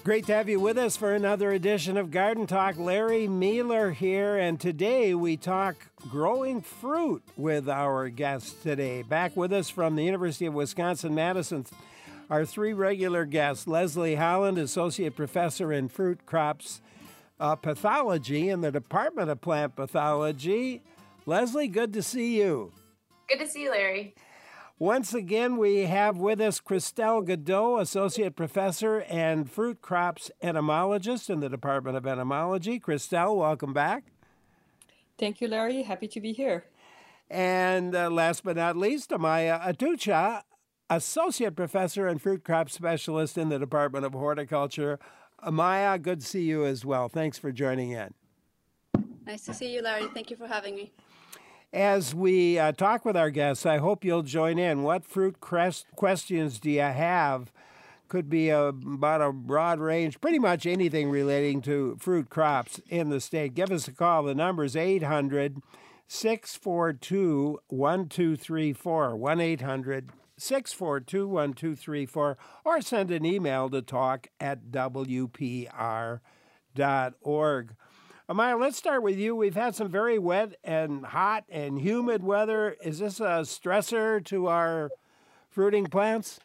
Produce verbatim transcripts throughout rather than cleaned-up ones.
Great to have you with us for another edition of Garden Talk. Larry Mueller here, and today we talk growing fruit with our guests today. Back with us from the University of Wisconsin-Madison, our three regular guests, Leslie Holland, Associate Professor in Fruit Crops uh, Pathology in the Department of Plant Pathology. Leslie, good to see you. Good to see you, Larry. Once again, we have with us Christelle Godot, Associate Professor and Fruit Crops Entomologist in the Department of Entomology. Christelle, welcome back. Thank you, Larry. Happy to be here. And uh, last but not least, Amaya Atucha, Associate Professor and Fruit Crop Specialist in the Department of Horticulture. Amaya, good to see you as well. Thanks for joining in. Nice to see you, Larry. Thank you for having me. As we uh, talk with our guests, I hope you'll join in. What fruit crest questions do you have? Could be a, about a broad range, pretty much anything relating to fruit crops in the state. Give us a call. The number is eight hundred, six four two, one two three four, one eight hundred, six four two, one two three four, or send an email to talk at w p r dot org. Amaya, let's start with you. We've had some very wet and hot and humid weather. Is this a stressor to our fruiting plants?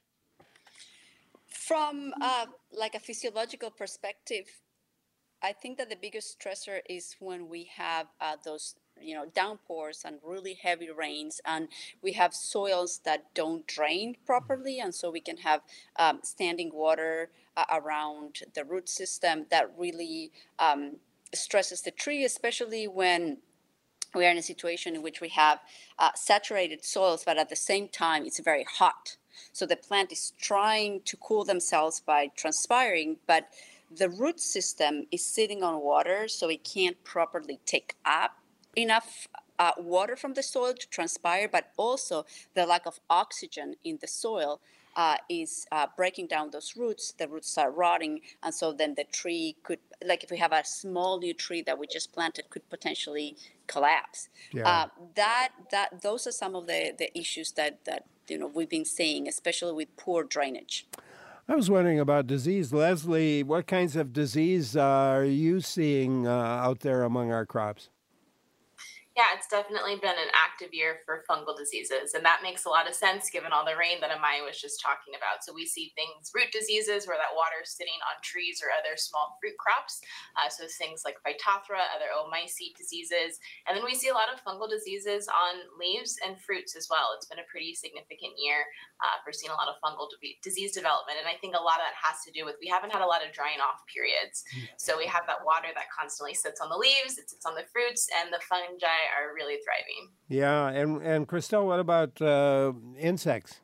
From uh, like a physiological perspective, I think that the biggest stressor is when we have uh, those, you know, downpours and really heavy rains, and we have soils that don't drain properly, and so we can have um, standing water uh, around the root system that really um, stresses the tree, especially when we are in a situation in which we have uh, saturated soils, but at the same time, it's very hot. So the plant is trying to cool themselves by transpiring, but the root system is sitting on water, so it can't properly take up enough uh, water from the soil to transpire, but also the lack of oxygen in the soil Uh, is uh, breaking down those roots. The roots are rotting, and so then the tree could, like if we have a small new tree that we just planted, could potentially collapse. Yeah. Uh, that that those are some of the, the issues that that you know we've been seeing, especially with poor drainage. I was wondering about disease. Leslie, what kinds of disease uh, are you seeing uh, out there among our crops? Yeah, it's definitely been an active year for fungal diseases, and that makes a lot of sense given all the rain that Amaya was just talking about. So we see things, root diseases, where that water is sitting on trees or other small fruit crops. Uh, so things like Phytophthora, other oomycete diseases. And then we see a lot of fungal diseases on leaves and fruits as well. It's been a pretty significant year uh, for seeing a lot of fungal de- disease development. And I think a lot of that has to do with we haven't had a lot of drying off periods. So we have that water that constantly sits on the leaves, it sits on the fruits, and the fungi are really thriving. Yeah, and, and Christelle, what about uh, insects?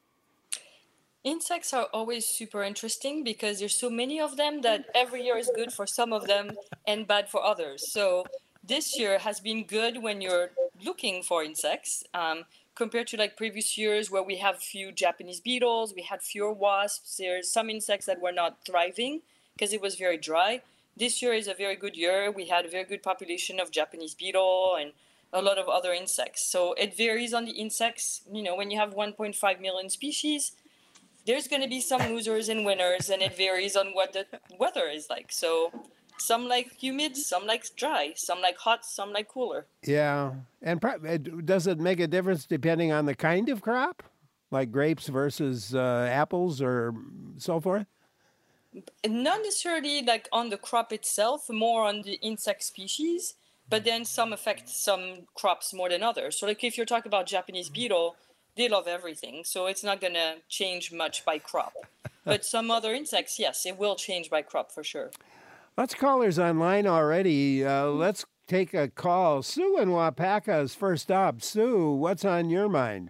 Insects are always super interesting because there's so many of them that every year is good for some of them and bad for others. So this year has been good when you're looking for insects um, compared to like previous years where we have few Japanese beetles, we had fewer wasps. There's some insects that were not thriving because it was very dry. This year is a very good year. We had a very good population of Japanese beetle and a lot of other insects. So it varies on the insects. You know, when you have one point five million species, there's going to be some losers and winners, and it varies on what the weather is like. So some like humid, some like dry, some like hot, some like cooler. Yeah. And pro- does it make a difference depending on the kind of crop? Like grapes versus uh, apples or so forth? Not necessarily like on the crop itself, more on the insect species, but then some affect some crops more than others. So like if you're talking about Japanese beetle, they love everything. So it's not going to change much by crop. But some other insects, yes, it will change by crop for sure. Lots of callers online already. Uh, let's take a call. Sue in Wapaka is first up. Sue, what's on your mind?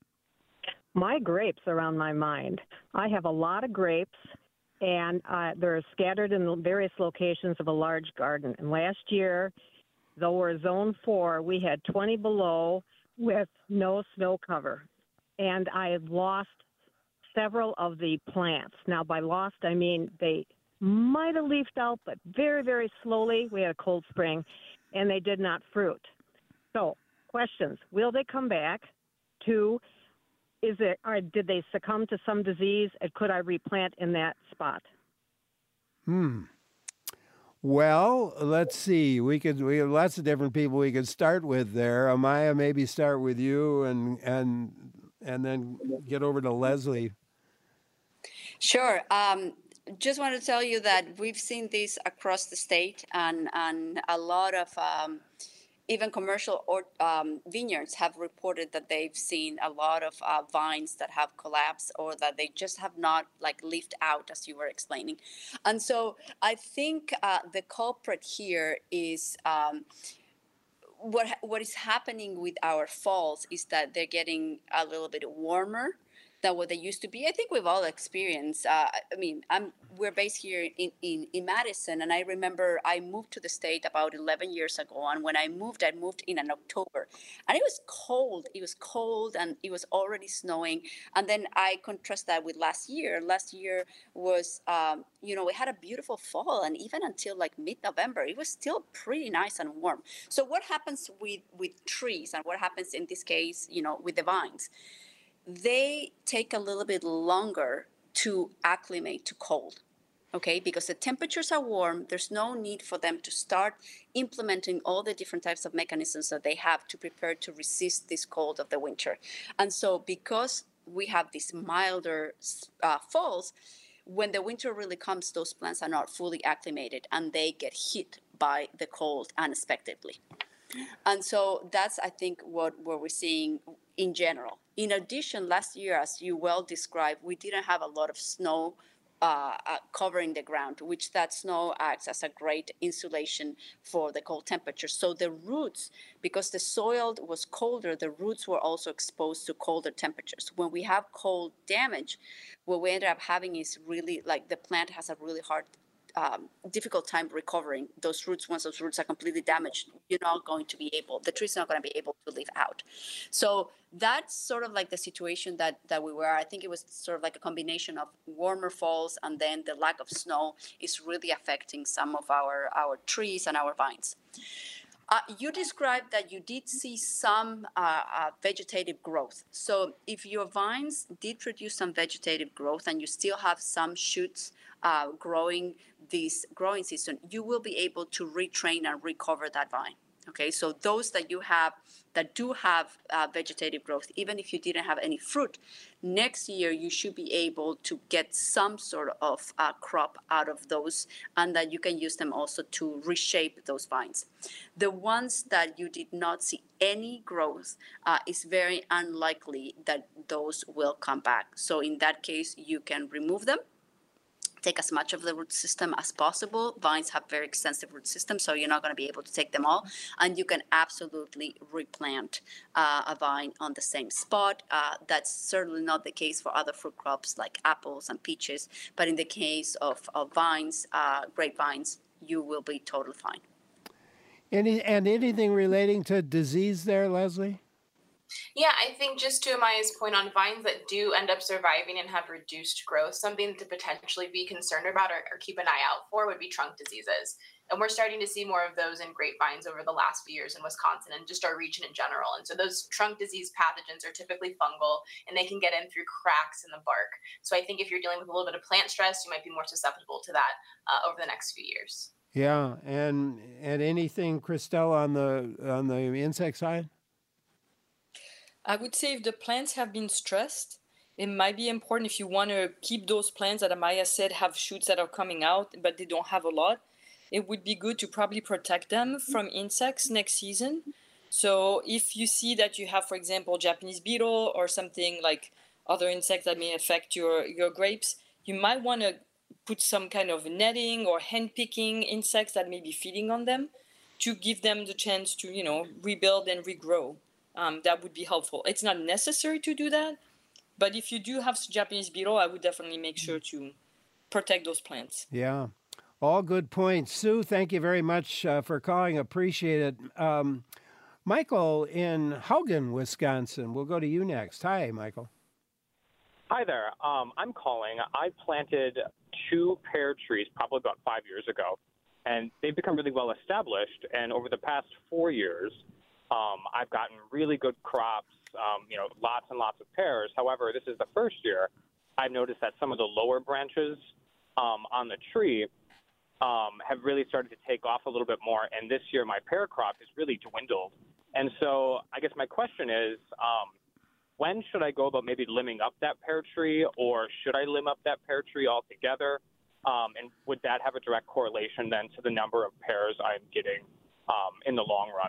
My grapes are on my mind. I have a lot of grapes, and uh, they're scattered in various locations of a large garden. And last year, though we're zone four, we had twenty below with no snow cover. And I had lost several of the plants. Now, by lost, I mean they might have leafed out, but very, very slowly. We had a cold spring, and they did not fruit. So, questions. Will they come back? Two, is it, or did they succumb to some disease, and could I replant in that spot? Hmm. Well, let's see. We could we have lots of different people we could start with there. Amaya, maybe start with you, and and and then get over to Leslie. Sure. Um, just want to tell you that we've seen this across the state, and and a lot of um, even commercial or um, vineyards have reported that they've seen a lot of uh, vines that have collapsed or that they just have not like leafed out, as you were explaining. And so I think uh, the culprit here is. Um, what what is happening with our falls is that they're getting a little bit warmer than what they used to be. I think we've all experienced. Uh, I mean, I'm we're based here in, in in Madison, and I remember I moved to the state about eleven years ago. And when I moved, I moved in an October, and it was cold. It was cold, and it was already snowing. And then I contrast that with last year. Last year was, um, you know, we had a beautiful fall, and even until like mid-November, it was still pretty nice and warm. So what happens with with trees, and what happens in this case, you know, with the vines? They take a little bit longer to acclimate to cold, okay? Because the temperatures are warm, there's no need for them to start implementing all the different types of mechanisms that they have to prepare to resist this cold of the winter. And so because we have these milder uh, falls, when the winter really comes, those plants are not fully acclimated and they get hit by the cold unexpectedly. And so that's, I think, what, what we're seeing in general. In addition, last year, as you well described, we didn't have a lot of snow uh, uh, covering the ground, which that snow acts as a great insulation for the cold temperatures. So the roots, because the soil was colder, the roots were also exposed to colder temperatures. When we have cold damage, what we end up having is really like the plant has a really hard Um, difficult time recovering those roots. Once those roots are completely damaged, you're not going to be able, the tree's not going to be able to live out. So that's sort of like the situation that, that we were. I think it was sort of like a combination of warmer falls, and then the lack of snow is really affecting some of our, our trees and our vines. Uh, you described that you did see some uh, uh, vegetative growth. So if your vines did produce some vegetative growth and you still have some shoots uh, growing this growing season, you will be able to retrain and recover that vine. Okay, so those that you have that do have uh, vegetative growth, even if you didn't have any fruit, next year you should be able to get some sort of uh, crop out of those, and that you can use them also to reshape those vines. The ones that you did not see any growth, uh, it's very unlikely that those will come back. So in that case, you can remove them. Take as much of the root system as possible. Vines have very extensive root systems, so you're not going to be able to take them all. And you can absolutely replant uh, a vine on the same spot. Uh, that's certainly not the case for other fruit crops like apples and peaches. But in the case of, of vines, uh, grapevines, you will be totally fine. Any and anything relating to disease there, Leslie? Yeah, I think just to Amaya's point on vines that do end up surviving and have reduced growth, something to potentially be concerned about or, or keep an eye out for would be trunk diseases. And we're starting to see more of those in grapevines over the last few years in Wisconsin and just our region in general. And so those trunk disease pathogens are typically fungal, and they can get in through cracks in the bark. So I think if you're dealing with a little bit of plant stress, you might be more susceptible to that uh, over the next few years. Yeah, and and anything, Christelle, on the on the insect side? I would say if the plants have been stressed, it might be important if you want to keep those plants that Amaya said have shoots that are coming out, but they don't have a lot. It would be good to probably protect them from insects next season. So if you see that you have, for example, Japanese beetle or something like other insects that may affect your, your grapes, you might want to put some kind of netting or hand-picking insects that may be feeding on them to give them the chance to, you know, rebuild and regrow. Um, that would be helpful. It's not necessary to do that, but if you do have Japanese beetle, I would definitely make sure to protect those plants. Yeah, all good points. Sue, thank you very much uh, for calling. Appreciate it. Um, Michael in Haugen, Wisconsin. We'll go to you next. Hi, Michael. Hi there. Um, I'm calling. I planted two pear trees probably about five years ago, and they've become really well established. And over the past four years, Um, I've gotten really good crops, um, you know, lots and lots of pears. However, this is the first year I've noticed that some of the lower branches um, on the tree um, have really started to take off a little bit more. And this year, my pear crop has really dwindled. And so I guess my question is, um, when should I go about maybe limbing up that pear tree, or should I limb up that pear tree altogether? Um, and would that have a direct correlation then to the number of pears I'm getting um, in the long run?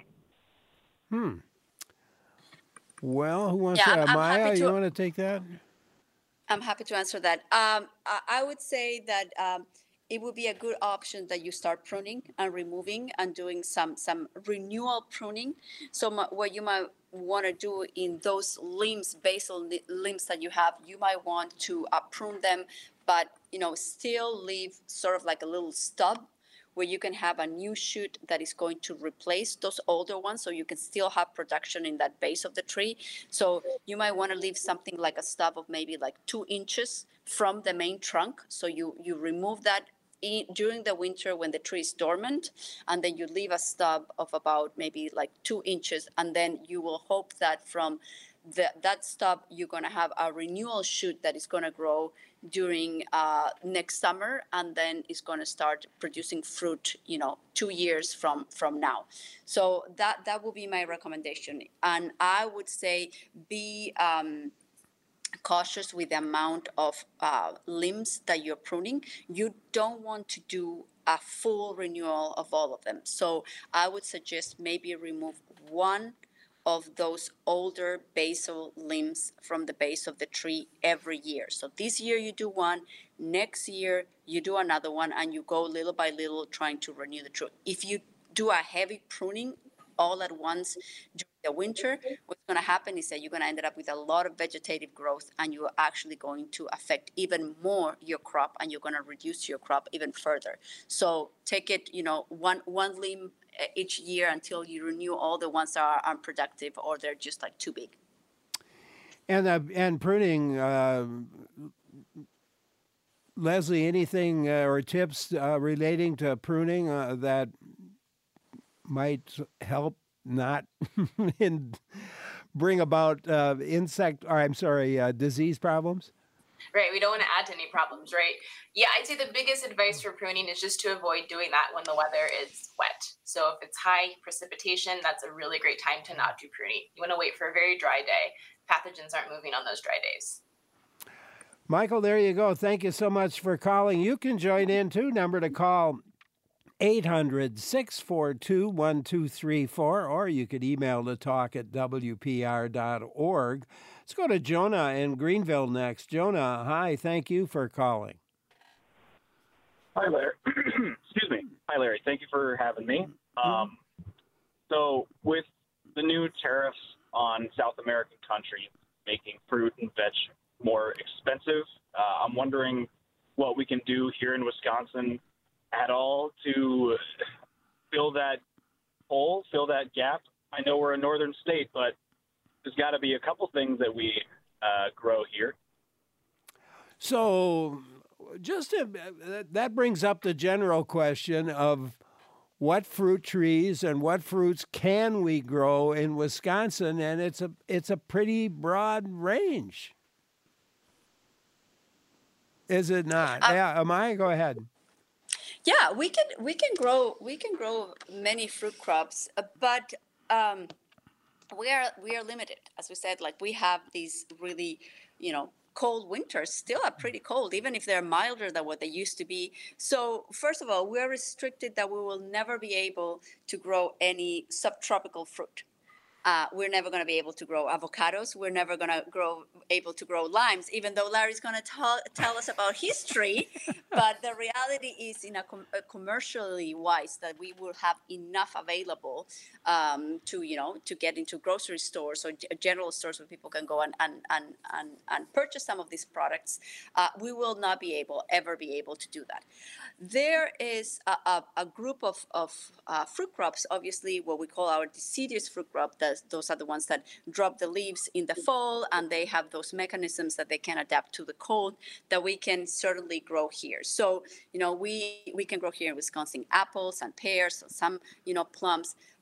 Hmm. Well, who wants Yeah, to? I'm, I'm Maya, happy to. you want to take that? I'm happy to answer that. Um, I, I would say that um, it would be a good option that you start pruning and removing and doing some some renewal pruning. So my, what you might want to do in those limbs, basal li- limbs that you have, you might want to uh, prune them, but you know still leave sort of like a little stub where you can have a new shoot that is going to replace those older ones, so you can still have production in that base of the tree. So you might want to leave something like a stub of maybe like two inches from the main trunk. So you, you remove that in, during the winter when the tree is dormant, and then you leave a stub of about maybe like two inches, and then you will hope that from the, that stub you're going to have a renewal shoot that is going to grow during uh, next summer, and then it's going to start producing fruit, you know, two years from from now. So that that would be my recommendation, and I would say be um, cautious with the amount of uh, limbs that you're pruning. You don't want to do a full renewal of all of them. So I would suggest maybe remove one of those older basal limbs from the base of the tree every year. So this year you do one, next year you do another one, and you go little by little trying to renew the tree. If you do a heavy pruning all at once during the winter, what's going to happen is that you're going to end up with a lot of vegetative growth, and you're actually going to affect even more your crop, and you're going to reduce your crop even further. So take it, you know, one one limb each year until you renew all the ones that are unproductive or they're just like too big. And uh, and pruning, uh, Leslie, anything uh, or tips uh, relating to pruning uh, that might help not in bring about uh, insect, or I'm sorry, uh, disease problems? Right, we don't want to add to any problems, right? Yeah, I'd say the biggest advice for pruning is just to avoid doing that when the weather is wet. So if it's high precipitation, that's a really great time to not do pruning. You want to wait for a very dry day. Pathogens aren't moving on those dry days. Michael, there you go. Thank you so much for calling. You can join in too. Number to call eight hundred, six four two, one two three four, or you could email to talk at w p r dot org. Let's go to Jonah in Greenville next. Jonah, hi. Thank you for calling. Hi, Larry. Excuse me. Hi, Larry. Thank you for having me. Um, so with the new tariffs on South American countries making fruit and veg more expensive, uh, I'm wondering what we can do here in Wisconsin at all to fill that hole, fill that gap. I know we're a northern state, but there's got to be a couple things that we uh, grow here. So just to, that brings up the general question of what fruit trees and what fruits can we grow in Wisconsin, and it's a it's a pretty broad range. Is it not? Um, yeah, am I? Go ahead. Yeah, we can we can grow we can grow many fruit crops, uh, but um, we are we are limited. As we said, like we have these really, you know, cold winters. Still are pretty cold, even if they're milder than what they used to be. So first of all, we are restricted that we will never be able to grow any subtropical fruit. Uh, we're never going to be able to grow avocados. We're never going to grow able to grow limes, even though Larry's going to tell tell us about his tree. But the reality is, in a, com- a commercially wise, that we will have enough available um, to you know to get into grocery stores or g- general stores where people can go and and and and, and purchase some of these products. Uh, we will not be able ever be able to do that. There is a, a, a group of of uh, fruit crops, obviously, what we call our deciduous fruit crop. That those are the ones that drop the leaves in the fall, and they have those mechanisms that they can adapt to the cold that we can certainly grow here. So, you know, we, we can grow here in Wisconsin apples and pears, some, you know, plums.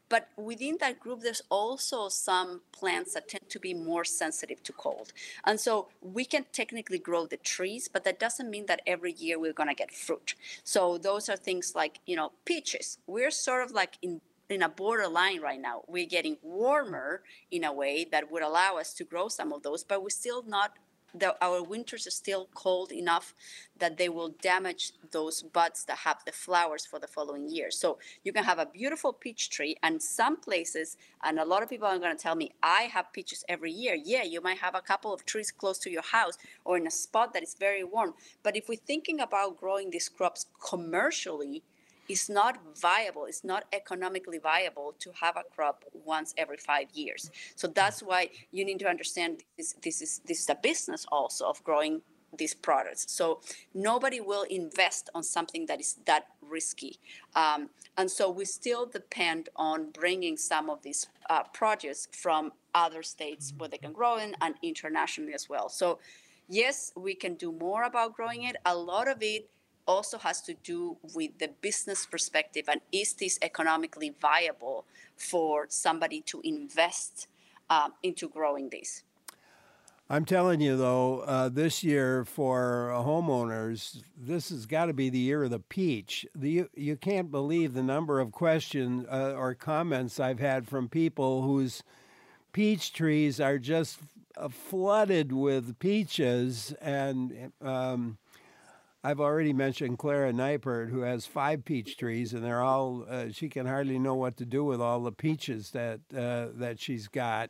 But within that group, there's also some plants that tend to be more sensitive to cold. And so we can technically grow the trees, but that doesn't mean that every year we're going to get fruit. So those are things like, you know, peaches. We're sort of like in in a borderline right now. We're getting warmer in a way that would allow us to grow some of those, but we're still not, the, our winters are still cold enough that they will damage those buds that have the flowers for the following year. So you can have a beautiful peach tree, and some places, and a lot of people are going to tell me, I have peaches every year. Yeah, you might have a couple of trees close to your house or in a spot that is very warm. But if we're thinking about growing these crops commercially, it's not viable, it's not economically viable to have a crop once every five years. So that's why you need to understand this, this is this is a business also of growing these products. So nobody will invest on something that is that risky. Um, and so we still depend on bringing some of these uh, produce from other states where they can grow in, and internationally as well. So yes, we can do more about growing it. A lot of it also has to do with the business perspective, and is this economically viable for somebody to invest um, into growing this? I'm telling you, though, uh, this year for homeowners, this has got to be the year of the peach. The, you, you can't believe the number of questions uh, or comments I've had from people whose peach trees are just uh, flooded with peaches, and um, I've already mentioned Clara Neipert, who has five peach trees, and they're all, uh, she can hardly know what to do with all the peaches that uh, that she's got.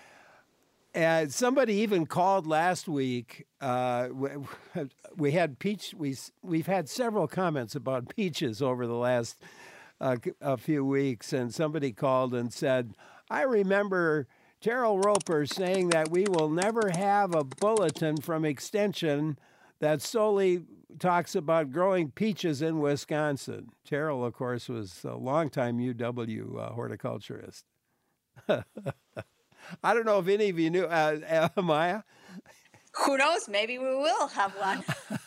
And somebody even called last week. Uh, we, we had peach, we, we've had several comments about peaches over the last uh, a few weeks, and somebody called and said, I remember Terrell Roper saying that we will never have a bulletin from Extension that solely talks about growing peaches in Wisconsin. Terrell, of course, was a longtime U W uh, horticulturist. I don't know if any of you knew, uh, uh, Maya? Who knows? Maybe we will have one.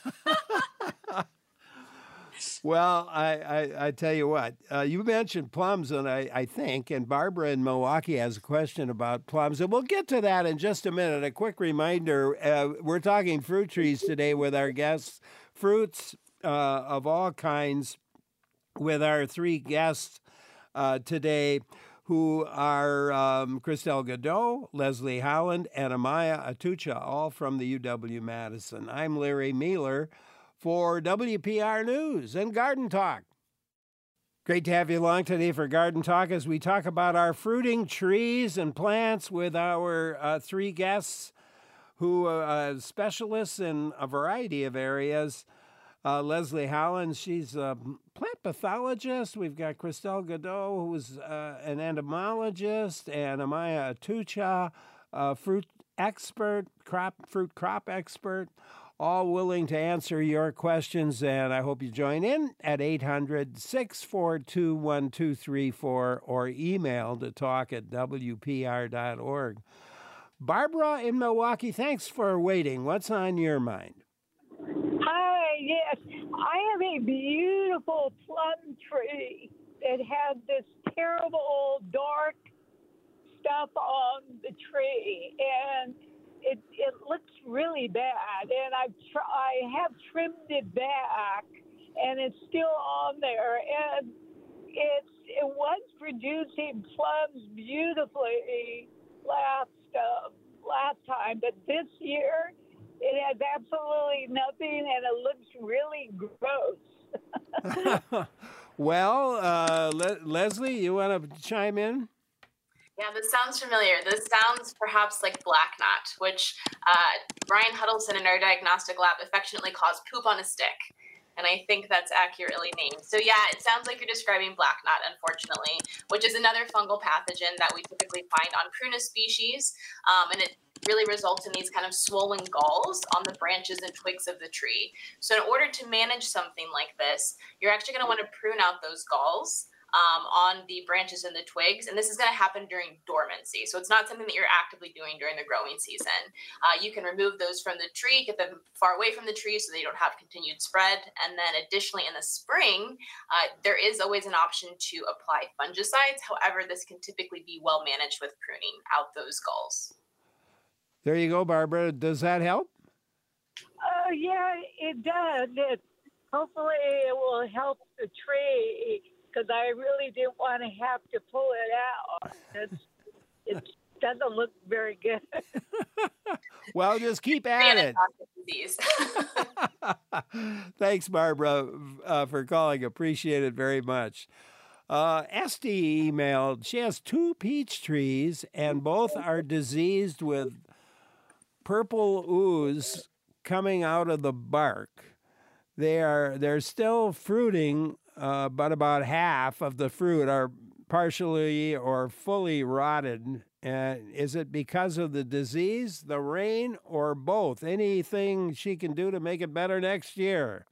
Well, I, I, I tell you what, uh, you mentioned plums, and I, I think, and Barbara in Milwaukee has a question about plums, and we'll get to that in just a minute. A quick reminder, uh, we're talking fruit trees today with our guests, fruits uh, of all kinds, with our three guests uh, today, who are um, Christelle Godot, Leslie Holland, and Amaya Atucha, all from the U W-Madison. I'm Larry Mueller for W P R News and Garden Talk. Great to have you along today for Garden Talk as we talk about our fruiting trees and plants with our uh, three guests who are uh, specialists in a variety of areas. Uh, Leslie Holland, she's a plant pathologist. We've got Christelle Godot, who's uh, an entomologist, and Amaya Atucha, a fruit expert, crop fruit crop expert, all willing to answer your questions. And I hope you join in at eight hundred, six four two, one two three four or email to talk at w p r dot org. Barbara in Milwaukee, thanks for waiting. What's on your mind? Hi, yes. I have a beautiful plum tree that had this terrible dark stuff on the tree, and it it looks really bad. And I've tr- I have trimmed it back, and it's still on there. And it's it was producing plums beautifully last uh, last time, but this year it has absolutely nothing, and it looks really gross. Well, uh, Le- Leslie, you want to chime in? Yeah, this sounds familiar. This sounds perhaps like black knot, which uh, Brian Huddleston in our diagnostic lab affectionately calls poop on a stick. And I think that's accurately named. So yeah, it sounds like you're describing black knot, unfortunately, which is another fungal pathogen that we typically find on prunus species. Um, and it really results in these kind of swollen galls on the branches and twigs of the tree. So in order to manage something like this, you're actually going to want to prune out those galls. um, on the branches and the twigs. And this is going to happen during dormancy. So it's not something that you're actively doing during the growing season. Uh, you can remove those from the tree, get them far away from the tree so they don't have continued spread. And then additionally in the spring, uh, there is always an option to apply fungicides. However, this can typically be well managed with pruning out those galls. There you go, Barbara. Does that help? Oh, yeah, it does. It, hopefully it will help the tree because I really didn't want to have to pull it out. It's, it doesn't look very good. Well, just keep at it. Thanks, Barbara, uh, for calling. Appreciate it very much. Uh, Esty emailed, she has two peach trees and both are diseased with purple ooze coming out of the bark. They are, they're still fruiting, uh, but about half of the fruit are partially or fully rotted. And is it because of the disease, the rain, or both? Anything she can do to make it better next year?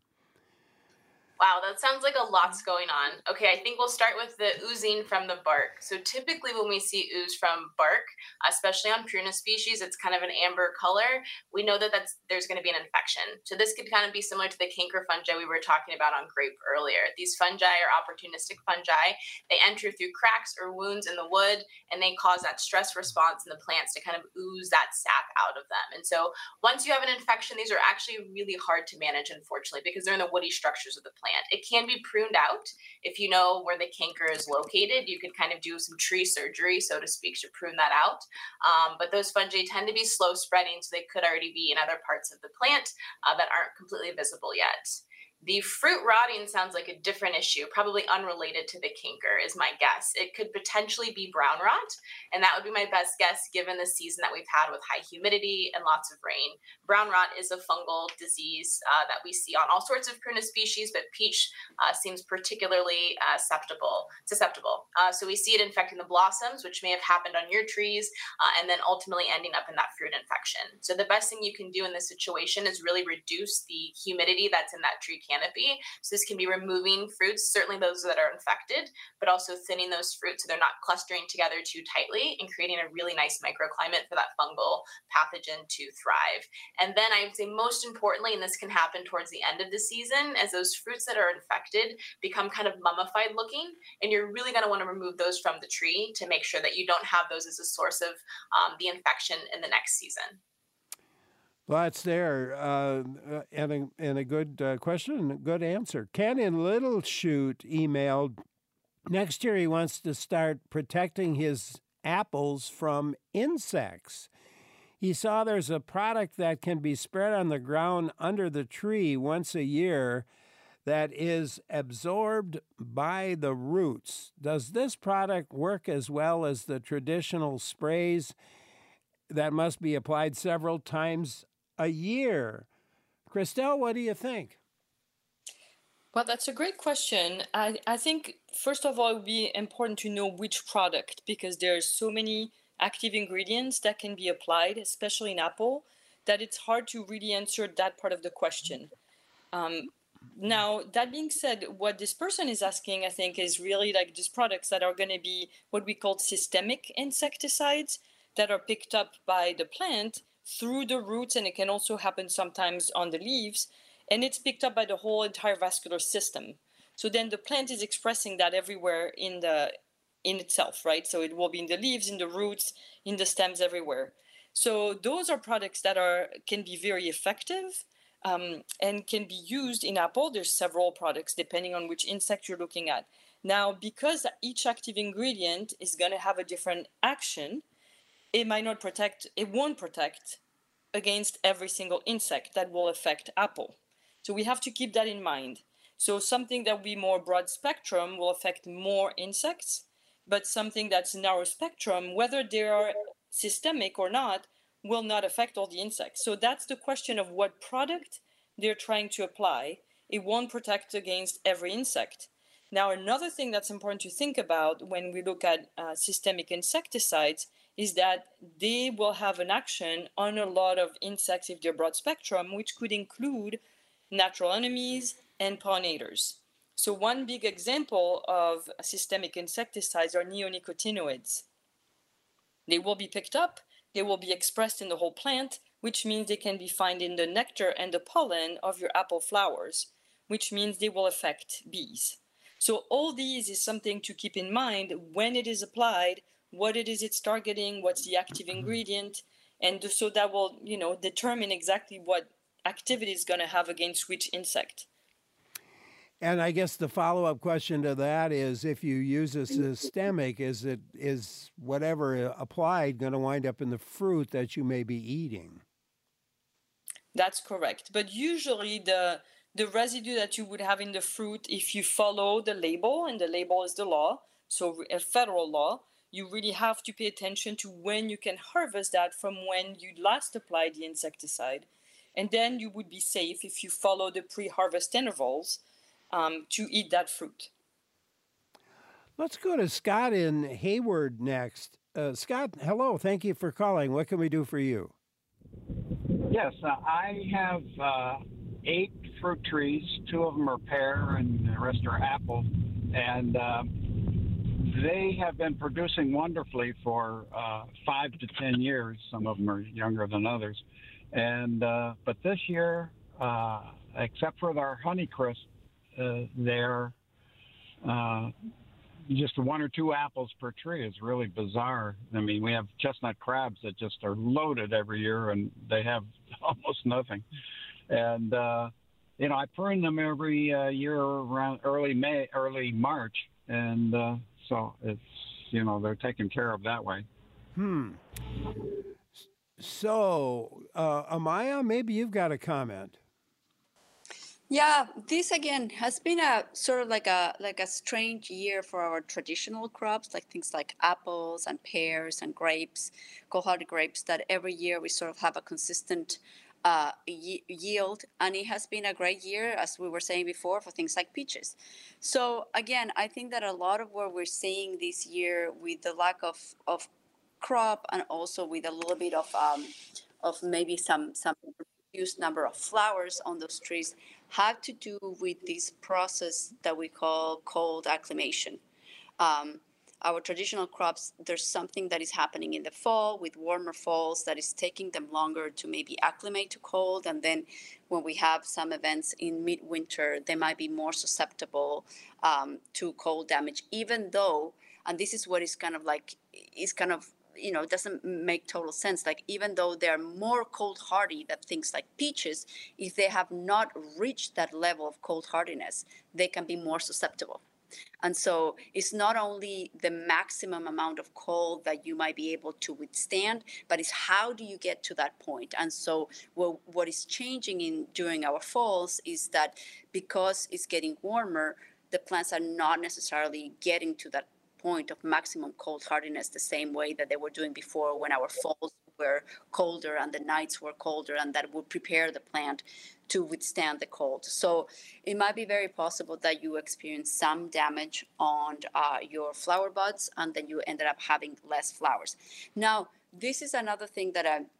Wow, that sounds like a lot's going on. Okay, I think we'll start with the oozing from the bark. So typically when we see ooze from bark, especially on Prunus species, it's kind of an amber color. We know that that's, there's going to be an infection. So this could kind of be similar to the canker fungi we were talking about on grape earlier. These fungi are opportunistic fungi. They enter through cracks or wounds in the wood, and they cause that stress response in the plants to kind of ooze that sap out of them. And so once you have an infection, these are actually really hard to manage, unfortunately, because they're in the woody structures of the plant. It can be pruned out. If you know where the canker is located, you could kind of do some tree surgery, so to speak, to prune that out. Um, but those fungi tend to be slow spreading, so they could already be in other parts of the plant uh, that aren't completely visible yet. The fruit rotting sounds like a different issue, probably unrelated to the canker is my guess. It could potentially be brown rot, and that would be my best guess given the season that we've had with high humidity and lots of rain. Brown rot is a fungal disease uh, that we see on all sorts of Prunus species, but peach uh, seems particularly uh, susceptible. susceptible. Uh, so we see it infecting the blossoms, which may have happened on your trees, uh, and then ultimately ending up in that fruit infection. So the best thing you can do in this situation is really reduce the humidity that's in that tree canopy. So this can be removing fruits, certainly those that are infected, but also thinning those fruits so they're not clustering together too tightly and creating a really nice microclimate for that fungal pathogen to thrive. And then I would say most importantly, and this can happen towards the end of the season, as those fruits that are infected become kind of mummified looking, and you're really going to want to remove those from the tree to make sure that you don't have those as a source of um, the infection in the next season. Well, that's there, uh, and, a, and a good uh, question and a good answer. Ken in Littleshoot emailed, next year he wants to start protecting his apples from insects. He saw there's a product that can be spread on the ground under the tree once a year that is absorbed by the roots. Does this product work as well as the traditional sprays that must be applied several times a year? Christelle, what do you think? Well, that's a great question. I, I think, first of all, it would be important to know which product, because there's so many active ingredients that can be applied, especially in apple, that it's hard to really answer that part of the question. Um, now, that being said, what this person is asking, I think, is really like these products that are going to be what we call systemic insecticides that are picked up by the plant through the roots, and it can also happen sometimes on the leaves, and it's picked up by the whole entire vascular system. So then the plant is expressing that everywhere in the in itself, right? So it will be in the leaves, in the roots, in the stems, everywhere. So those are products that are can be very effective um, and can be used in apple. There's several products depending on which insect you're looking at. Now, because each active ingredient is going to have a different action, it might not protect, it won't protect against every single insect that will affect apple. So we have to keep that in mind. So something that will be more broad spectrum will affect more insects, but something that's narrow spectrum, whether they are systemic or not, will not affect all the insects. So that's the question of what product they're trying to apply. It won't protect against every insect. Now, another thing that's important to think about when we look at uh, systemic insecticides is that they will have an action on a lot of insects if they're broad spectrum, which could include natural enemies and pollinators. So one big example of systemic insecticides are neonicotinoids. They will be picked up, they will be expressed in the whole plant, which means they can be found in the nectar and the pollen of your apple flowers, which means they will affect bees. So all these is something to keep in mind when it is applied, what it is it's targeting, what's the active ingredient, and so that will, you know, determine exactly what activity is going to have against which insect. And I guess the follow-up question to that is, if you use a systemic, is it is whatever applied going to wind up in the fruit that you may be eating? That's correct. But usually the the residue that you would have in the fruit, if you follow the label, and the label is the law, so a federal law, you really have to pay attention to when you can harvest that from when you last applied the insecticide. And then you would be safe if you follow the pre-harvest intervals um, to eat that fruit. Let's go to Scott in Hayward next. Uh, Scott, hello. Thank you for calling. What can we do for you? Yes, uh, I have uh, eight fruit trees. Two of them are pear and the rest are apple. And uh, they have been producing wonderfully for uh, five to ten years. Some of them are younger than others. And uh, but this year, uh, except for our Honeycrisp, uh, they're uh, just one or two apples per tree is really bizarre. I mean, we have chestnut crabs that just are loaded every year, and they have almost nothing. And uh, you know, I prune them every uh, year around early May, early March, and uh, so it's, you know, they're taken care of that way. Hmm. So, uh, Amaya, maybe you've got a comment. Yeah, this again has been a sort of like a like a strange year for our traditional crops, like things like apples and pears and grapes, cold-hardy grapes, that every year we sort of have a consistent uh, y- yield. And it has been a great year, as we were saying before, for things like peaches. So again, I think that a lot of what we're seeing this year with the lack of, of crop, and also with a little bit of um, of maybe some some reduced number of flowers on those trees, have to do with this process that we call cold acclimation. Um, our traditional crops, there's something that is happening in the fall with warmer falls that is taking them longer to maybe acclimate to cold. And then when we have some events in midwinter, they might be more susceptible um, to cold damage, even though, and this is what is kind of like, is kind of, you know, doesn't make total sense. Like, even though they're more cold hardy than things like peaches, if they have not reached that level of cold hardiness, they can be more susceptible. And so it's not only the maximum amount of cold that you might be able to withstand, but it's how do you get to that point? And so well, what is changing in during our falls is that because it's getting warmer, the plants are not necessarily getting to that point of maximum cold hardiness the same way that they were doing before, when our falls were colder and the nights were colder, and that would prepare the plant to withstand the cold. So it might be very possible that you experience some damage on uh, your flower buds, and then you ended up having less flowers. Now, this is another thing that I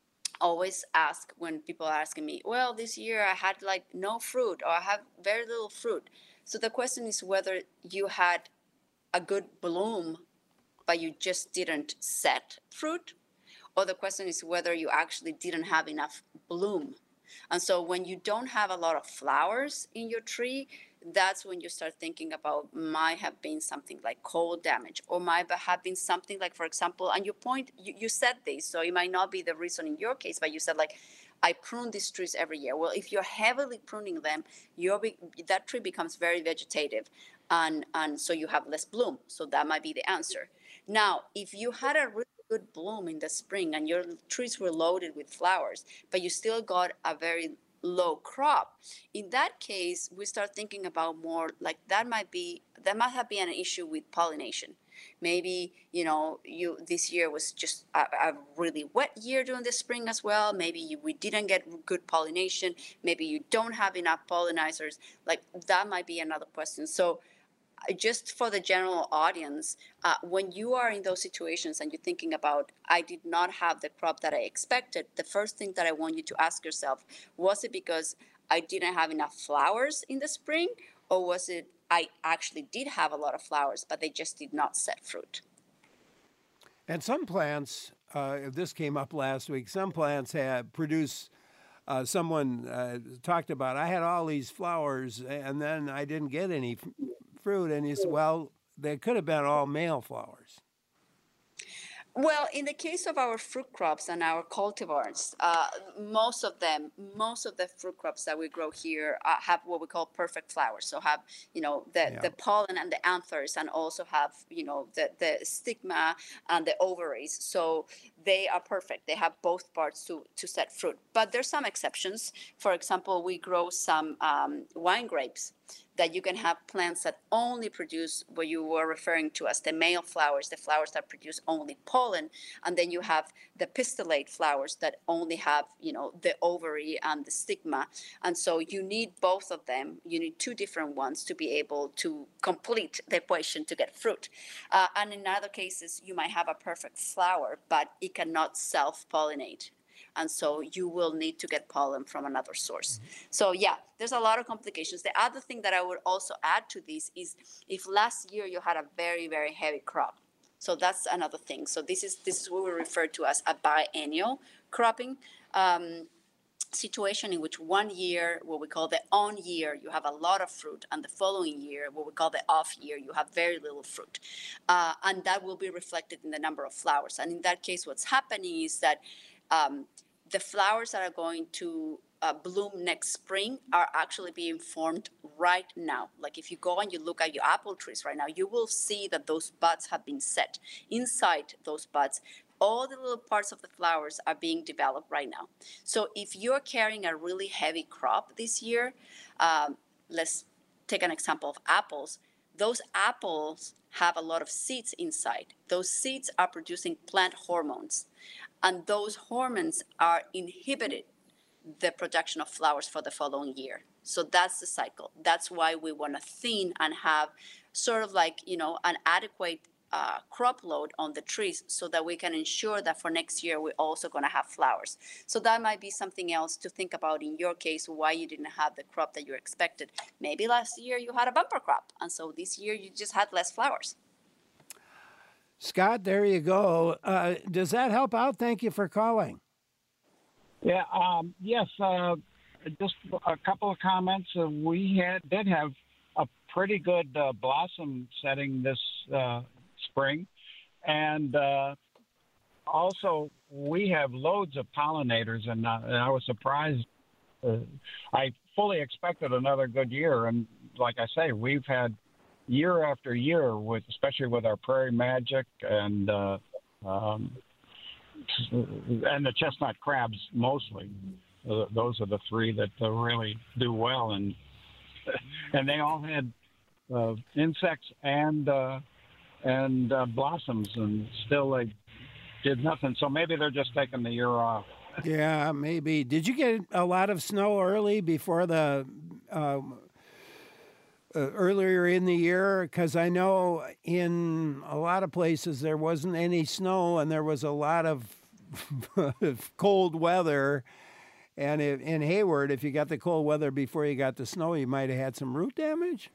always ask when people are asking me, well, this year I had like no fruit, or I have very little fruit. So the question is whether you had a good bloom, but you just didn't set fruit, or the question is whether you actually didn't have enough bloom. And so when you don't have a lot of flowers in your tree, that's when you start thinking about might have been something like cold damage, or might have been something like, for example, and your point, you, you said this, so it might not be the reason in your case, but you said like, I prune these trees every year. Well, if you're heavily pruning them, you're be, that tree becomes very vegetative. And, and so you have less bloom. So that might be the answer. Now, if you had a really good bloom in the spring and your trees were loaded with flowers, but you still got a very low crop, in that case, we start thinking about more like that might be, that might have been an issue with pollination. Maybe, you know, you this year was just a, a really wet year during the spring as well. Maybe you, we didn't get good pollination. Maybe you don't have enough pollinizers. Like, that might be another question. So just for the general audience, uh, when you are in those situations and you're thinking about, I did not have the crop that I expected, the first thing that I want you to ask yourself, was it because I didn't have enough flowers in the spring, or was it I actually did have a lot of flowers, but they just did not set fruit? And some plants, uh, this came up last week, some plants have produce, uh, someone uh, talked about, I had all these flowers and then I didn't get any f- fruit. And you said, well, they could have been all male flowers. Well, in the case of our fruit crops and our cultivars, uh, most of them, most of the fruit crops that we grow here uh, have what we call perfect flowers. So have, you know, the, Yeah. the pollen and the anthers, and also have, you know, the, the stigma and the ovaries. So they are perfect. They have both parts to, to set fruit. But there's some exceptions. For example, we grow some um, wine grapes that you can have plants that only produce what you were referring to as the male flowers, the flowers that produce only pollen, and then you have the pistillate flowers that only have, you know, the ovary and the stigma. And so you need both of them. You need two different ones to be able to complete the equation to get fruit. Uh, and in other cases, you might have a perfect flower, but it cannot self-pollinate. And so you will need to get pollen from another source. So yeah, there's a lot of complications. The other thing that I would also add to this is if last year you had a very, very heavy crop. So that's another thing. So this is this is what we refer to as a biennial cropping um, situation, in which one year, what we call the on year, you have a lot of fruit, and the following year, what we call the off year, you have very little fruit. Uh, and that will be reflected in the number of flowers. And in that case, what's happening is that um, the flowers that are going to uh, bloom next spring are actually being formed right now. Like if you go and you look at your apple trees right now, you will see that those buds have been set. Inside those buds, all the little parts of the flowers are being developed right now. So if you're carrying a really heavy crop this year, um, let's take an example of apples. Those apples have a lot of seeds inside. Those seeds are producing plant hormones. And those hormones are inhibited the production of flowers for the following year. So that's the cycle. That's why we want to thin and have sort of like, you know, an adequate uh, crop load on the trees so that we can ensure that for next year we're also going to have flowers. So that might be something else to think about in your case, why you didn't have the crop that you expected. Maybe last year you had a bumper crop, and so this year you just had less flowers. Scott, there you go. Uh, does that help out? Thank you for calling. Yeah, um, yes, uh, just a couple of comments. Uh, we had did have a pretty good uh, blossom setting this uh, spring. And uh, also, we have loads of pollinators, and, uh, and I was surprised. Uh, I fully expected another good year. And like I say, we've had year after year, with especially with our Prairie Magic and uh, um, and the chestnut crabs mostly. Uh, those are the three that uh, really do well, and and they all had uh, insects and uh, and uh, blossoms, and still they did nothing. So maybe they're just taking the year off. Yeah, maybe. Did you get a lot of snow early before the? Um, Uh, earlier in the year? Because I know in a lot of places there wasn't any snow and there was a lot of cold weather. And if, in Hayward, if you got the cold weather before you got the snow, you might have had some root damage.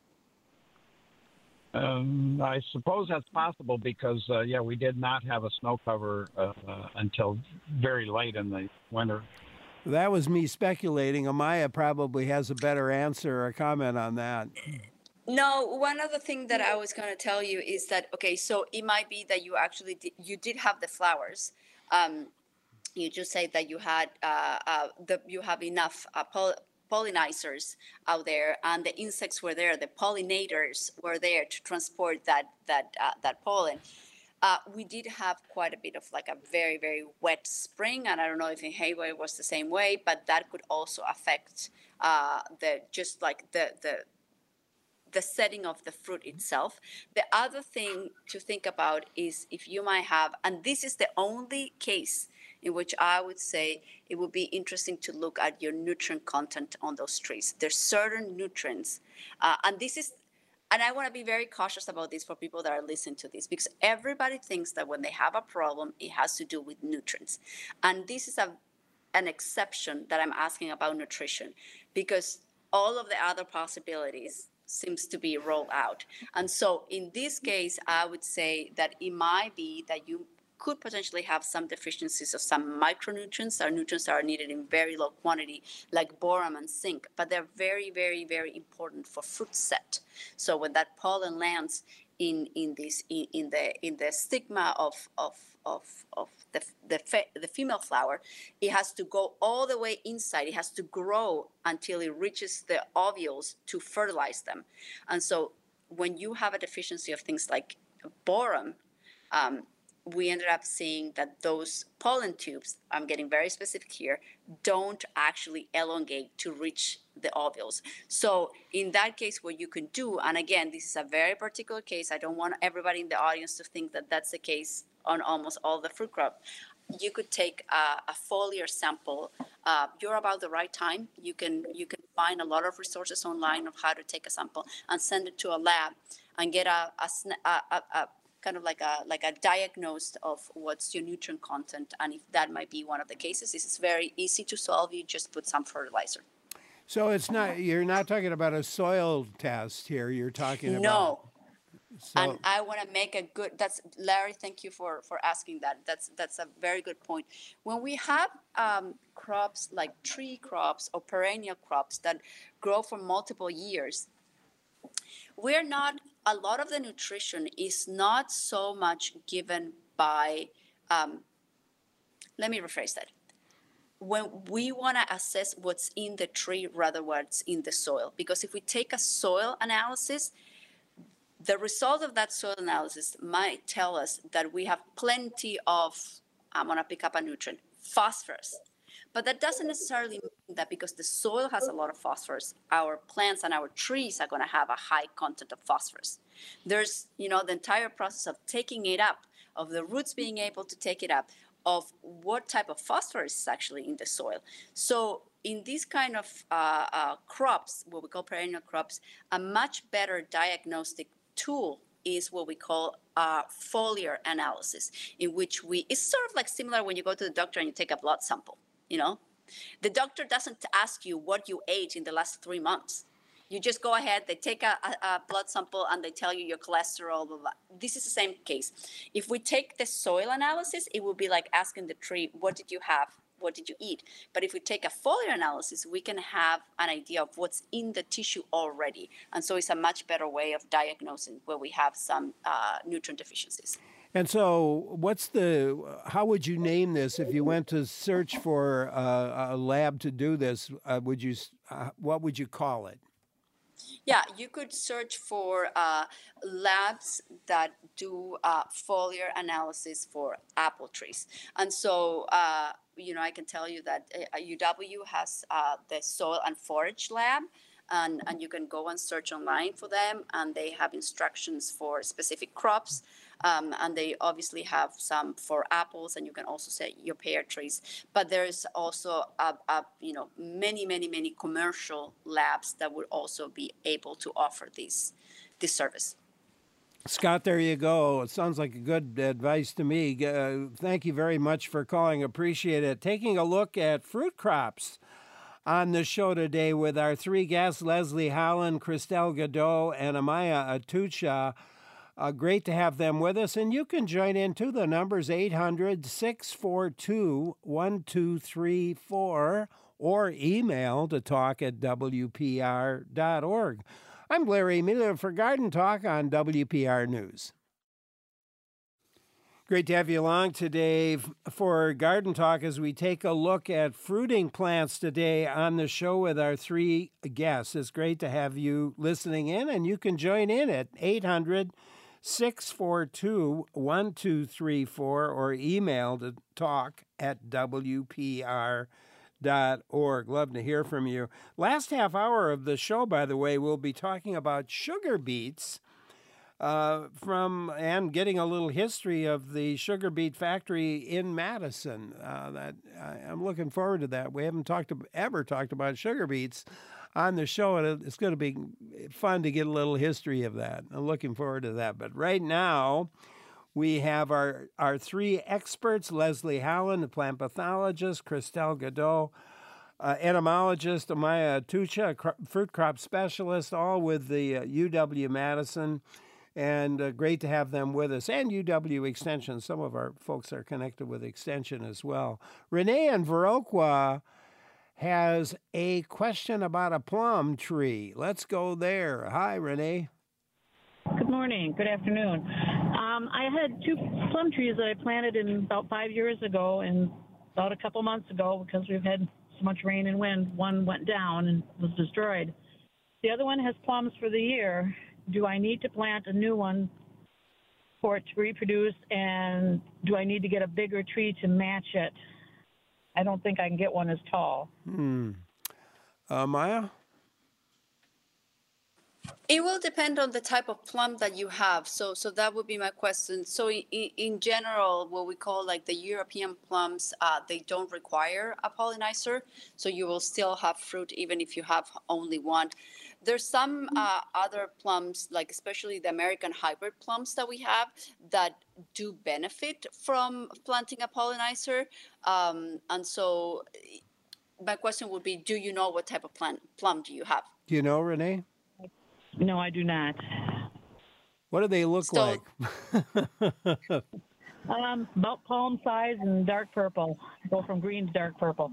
Um, I suppose that's possible because, uh, yeah, we did not have a snow cover uh, uh, until very late in the winter. That was me speculating. Amaya probably has a better answer or comment on that. No, one other thing that I was going to tell you is that, okay, so it might be that you actually did, you did have the flowers. Um, you just say that you had uh, uh, the, you have enough uh, poll- pollinizers out there, and the insects were there, the pollinators were there to transport that that uh, that pollen. Uh, we did have quite a bit of like a very, very wet spring, and I don't know if in Hayward was the same way, but that could also affect uh, the just like the the the setting of the fruit itself. The other thing to think about is if you might have, and this is the only case in which I would say it would be interesting to look at your nutrient content on those trees. There's certain nutrients, uh, and this is And I want to be very cautious about this for people that are listening to this, because everybody thinks that when they have a problem, it has to do with nutrients. And this is a, an exception that I'm asking about nutrition, because all of the other possibilities seems to be rolled out. And so in this case, I would say that it might be that you could potentially have some deficiencies of some micronutrients or nutrients that are needed in very low quantity, like boron and zinc, but they're very, very, very important for fruit set. So when that pollen lands in in this in, in the in the stigma of of of of the the, fe- the female flower, it has to go all the way inside. It has to grow until it reaches the ovules to fertilize them. And so when you have a deficiency of things like boron, um, we ended up seeing that those pollen tubes, I'm getting very specific here, don't actually elongate to reach the ovules. So in that case, what you can do, and again, this is a very particular case. I don't want everybody in the audience to think that that's the case on almost all the fruit crop. You could take a, a foliar sample. Uh, you're about the right time. You can you can find a lot of resources online of how to take a sample and send it to a lab and get a a, a, a, a kind of like a like a diagnosis of what's your nutrient content, and if that might be one of the cases. This is very easy to solve. You just put some fertilizer. So it's not, you're not talking about a soil test here. You're talking about no. So, and I want to make a good. That's Larry. Thank you for for asking that. That's that's a very good point. When we have um, crops like tree crops or perennial crops that grow for multiple years, we're not. A lot of the nutrition is not so much given by. Um, let me rephrase that. When we want to assess what's in the tree rather what's in the soil, because if we take a soil analysis, the result of that soil analysis might tell us that we have plenty of, I'm going to pick up a nutrient, phosphorus. But that doesn't necessarily mean that because the soil has a lot of phosphorus, our plants and our trees are going to have a high content of phosphorus. There's, you know, the entire process of taking it up, of the roots being able to take it up, of what type of phosphorus is actually in the soil. So in these kind of uh, uh, crops, what we call perennial crops, a much better diagnostic tool is what we call uh, foliar analysis, in which we, it's sort of like similar when you go to the doctor and you take a blood sample, you know? The doctor doesn't ask you what you ate in the last three months. You just go ahead, they take a, a, a blood sample and they tell you your cholesterol, blah, blah. This is the same case. If we take the soil analysis, it would be like asking the tree, what did you have? What did you eat? But if we take a foliar analysis, we can have an idea of what's in the tissue already. And so it's a much better way of diagnosing where we have some uh, nutrient deficiencies. And so what's the, how would you name this if you went to search for a, a lab to do this? Uh, would you, uh, what would you call it? Yeah, you could search for uh, labs that do uh, foliar analysis for apple trees. And so, uh, you know, I can tell you that uh, U W has uh, the Soil and Forage Lab, and, and you can go and search online for them, and they have instructions for specific crops. Um, and they obviously have some for apples, and you can also set your pear trees. But there's also, a, a, you know, many, many, many commercial labs that would also be able to offer this, this service. Scott, there you go. It sounds like a good advice to me. Uh, thank you very much for calling. Appreciate it. Taking a look at fruit crops on the show today with our three guests, Leslie Holland, Christelle Godot, and Amaya Atucha. Uh, great to have them with us, and you can join in too. The number's eight hundred, six four two, one two three four or email to talk at w p r dot org. I'm Larry Miller for Garden Talk on W P R News. Great to have you along today for Garden Talk as we take a look at fruiting plants today on the show with our three guests. It's great to have you listening in, and you can join in at eight hundred, six four two, one two three four or email to talk at w p r dot org. Love to hear from you. Last half hour of the show, by the way, we'll be talking about sugar beets uh, from and getting a little history of the sugar beet factory in Madison. Uh, that I, I'm looking forward to that. We haven't talked to, ever talked about sugar beets on the show, and it's going to be fun to get a little history of that. I'm looking forward to that. But right now, we have our, our three experts, Leslie Holland, the plant pathologist, Christelle Godot, uh, entomologist, Amaya Tucha, cr- fruit crop specialist, all with the uh, U W-Madison. And uh, great to have them with us. And U W Extension. Some of our folks are connected with Extension as well. Renee in Viroqua has a question about a plum tree. Let's go there. Hi, Renee. Good morning. Good afternoon. Um, I had two plum trees that I planted in about five years ago, and about a couple months ago, because we've had so much rain and wind, one went down and was destroyed. The other one has plums for the year. Do I need to plant a new one for it to reproduce, and do I need to get a bigger tree to match it? I don't think I can get one as tall. Hmm. Uh, Maya? It will depend on the type of plum that you have. So, so that would be my question. So, in, in general, what we call like the European plums, uh, they don't require a pollinizer. So you will still have fruit even if you have only one. There's some uh, other plums, like especially the American hybrid plums that we have, that do benefit from planting a pollinizer. Um, and so, my question would be: do you know what type of plant plum do you have? Do you know, Renee? No, I do not. What do they look So- like? Um, about palm size and dark purple. Go from green to dark purple.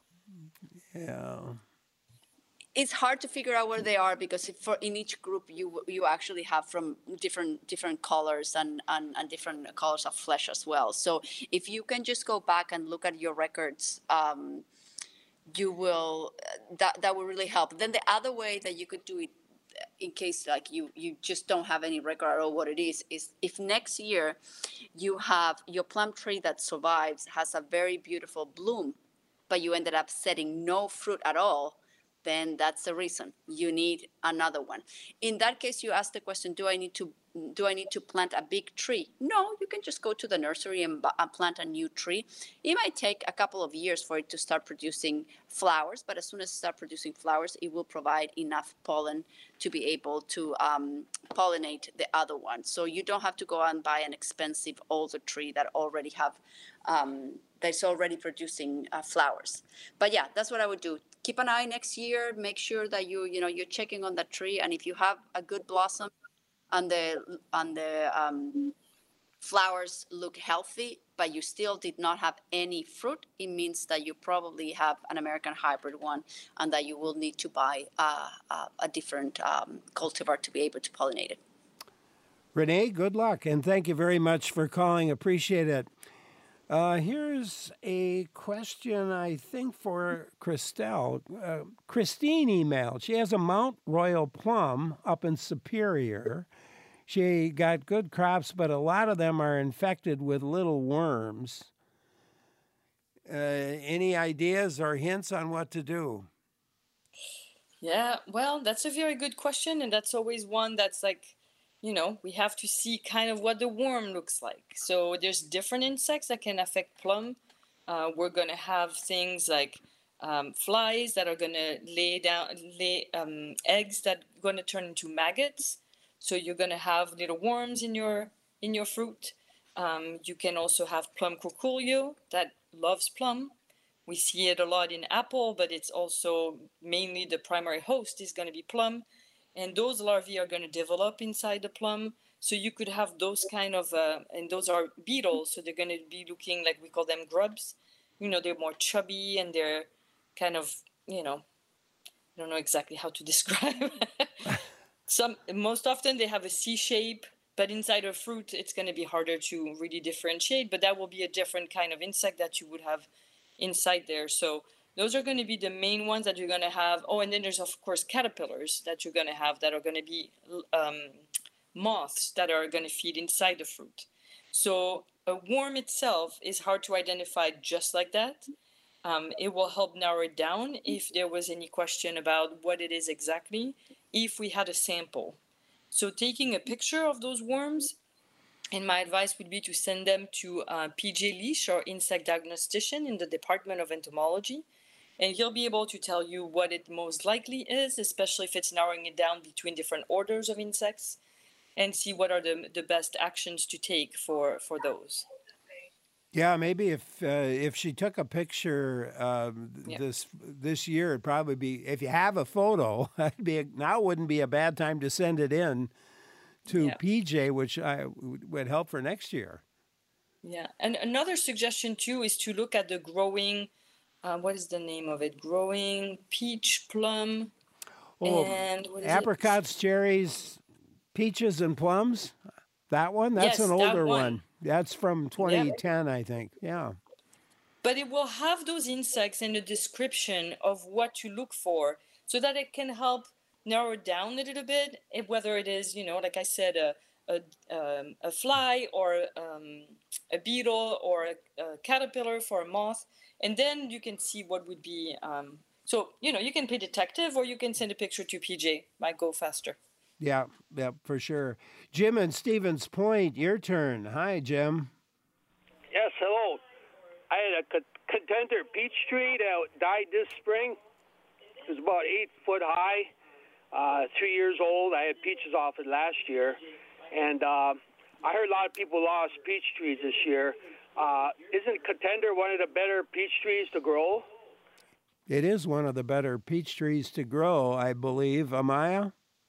Yeah. It's hard to figure out where they are because if for in each group you you actually have from different different colors and, and, and different colors of flesh as well. So if you can just go back and look at your records, um, you will that that will really help. Then the other way that you could do it, in case like you you just don't have any record at all what it is, is if next year you have your plum tree that survives has a very beautiful bloom, but you ended up setting no fruit at all, then that's the reason you need another one. In that case, you ask the question: Do I need to do I need to plant a big tree? No, you can just go to the nursery and, bu- and plant a new tree. It might take a couple of years for it to start producing flowers, but as soon as it starts producing flowers, it will provide enough pollen to be able to um, pollinate the other one. So you don't have to go out and buy an expensive older tree that already have um, that's already producing uh, flowers. But yeah, that's what I would do. Keep an eye next year. Make sure that you you know you're checking on that tree, and if you have a good blossom and the and the um, flowers look healthy, but you still did not have any fruit, it means that you probably have an American hybrid one, and that you will need to buy uh, uh, a different um, cultivar to be able to pollinate it. Renee, good luck, and thank you very much for calling. Appreciate it. Uh, here's a question, I think, for Christelle. Uh, Christine emailed. She has a Mount Royal plum up in Superior. She got good crops, but a lot of them are infected with little worms. Uh, any ideas or hints on what to do? Yeah, well, that's a very good question, and that's always one that's like, you know, we have to see kind of what the worm looks like. So there's different insects that can affect plum. Uh, we're going to have things like um, flies that are going to lay down lay um, eggs that are going to turn into maggots. So you're going to have little worms in your in your fruit. Um, you can also have plum curculio that loves plum. We see it a lot in apple, but it's also mainly the primary host is going to be plum. And those larvae are going to develop inside the plum. So you could have those kind of, uh, and those are beetles. So they're going to be looking like we call them grubs. You know, they're more chubby and they're kind of, you know, I don't know exactly how to describe. Some, most often they have a C shape, but inside a fruit, it's going to be harder to really differentiate. But that will be a different kind of insect that you would have inside there. So those are going to be the main ones that you're going to have. Oh, and then there's, of course, caterpillars that you're going to have that are going to be um, moths that are going to feed inside the fruit. So a worm itself is hard to identify just like that. Um, it will help narrow it down if there was any question about what it is exactly, if we had a sample. So taking a picture of those worms, and my advice would be to send them to uh, P J Leash, our insect diagnostician in the Department of Entomology. And he'll be able to tell you what it most likely is, especially if it's narrowing it down between different orders of insects, and see what are the, the best actions to take for, for those. Yeah, maybe if uh, if she took a picture um, Yeah. this this year, it'd probably be, if you have a photo, it'd be a, now wouldn't be a bad time to send it in to Yeah. P J, which I would would help for next year. Yeah, and another suggestion too is to look at the growing, uh, what is the name of it? Growing peach, plum, Oh, and what is apricots, cherries, peaches, and plums. That one? That's Yes, an that older one. one. That's from Yeah. twenty ten, I think. Yeah. it? But it will have those insects and a description of what to look for, so that it can help narrow it down a little bit. If, whether it is, you know, like I said, a a, um, a fly or um, a beetle or a, a caterpillar for a moth, and then you can see what would be. Um, so you know, you can play detective, or you can send a picture to P J. Might go faster. Yeah, yeah, for sure. Jim and Stevens Point, your turn. Hi, Jim. Yes, hello. I had a co- contender peach tree that died this spring. It was about eight foot high, uh, three years old. I had peaches off it last year. And uh, I heard a lot of people lost peach trees this year. Uh, isn't contender one of the better peach trees to grow? It is one of the better peach trees to grow, I believe. Amaya?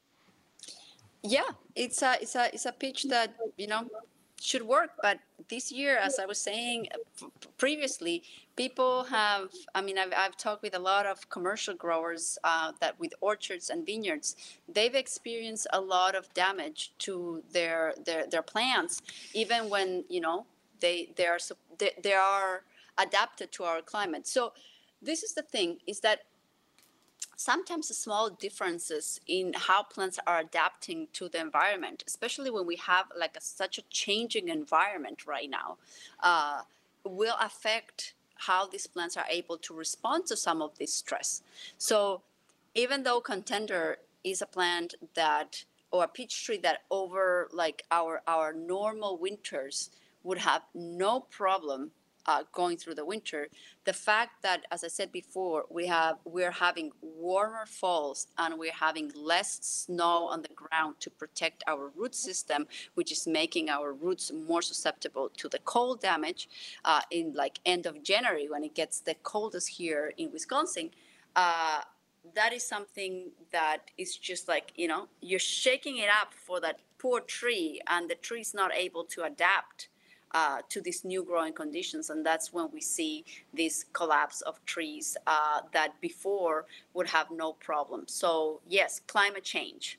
Yeah, it's a it's a it's a pitch that you know should work. But this year, as I was saying uh, p- previously, people have. I mean, I've I've talked with a lot of commercial growers uh, that with orchards and vineyards, they've experienced a lot of damage to their their their plants, even when you know they they are sup- they, they are adapted to our climate. So this is the thing: is that sometimes the small differences in how plants are adapting to the environment, especially when we have like a, such a changing environment right now, uh, will affect how these plants are able to respond to some of this stress. So even though contender is a plant that, or a peach tree that over like our our normal winters would have no problem uh, going through the winter, the fact that, as I said before, we have we're having warmer falls and we're having less snow on the ground to protect our root system, which is making our roots more susceptible to the cold damage uh, in like end of January when it gets the coldest here in Wisconsin. Uh, that is something that is just like, you know, you're shaking it up for that poor tree, and the tree is not able to adapt uh, to these new growing conditions. And that's when we see this collapse of trees uh, that before would have no problem. So, yes, climate change.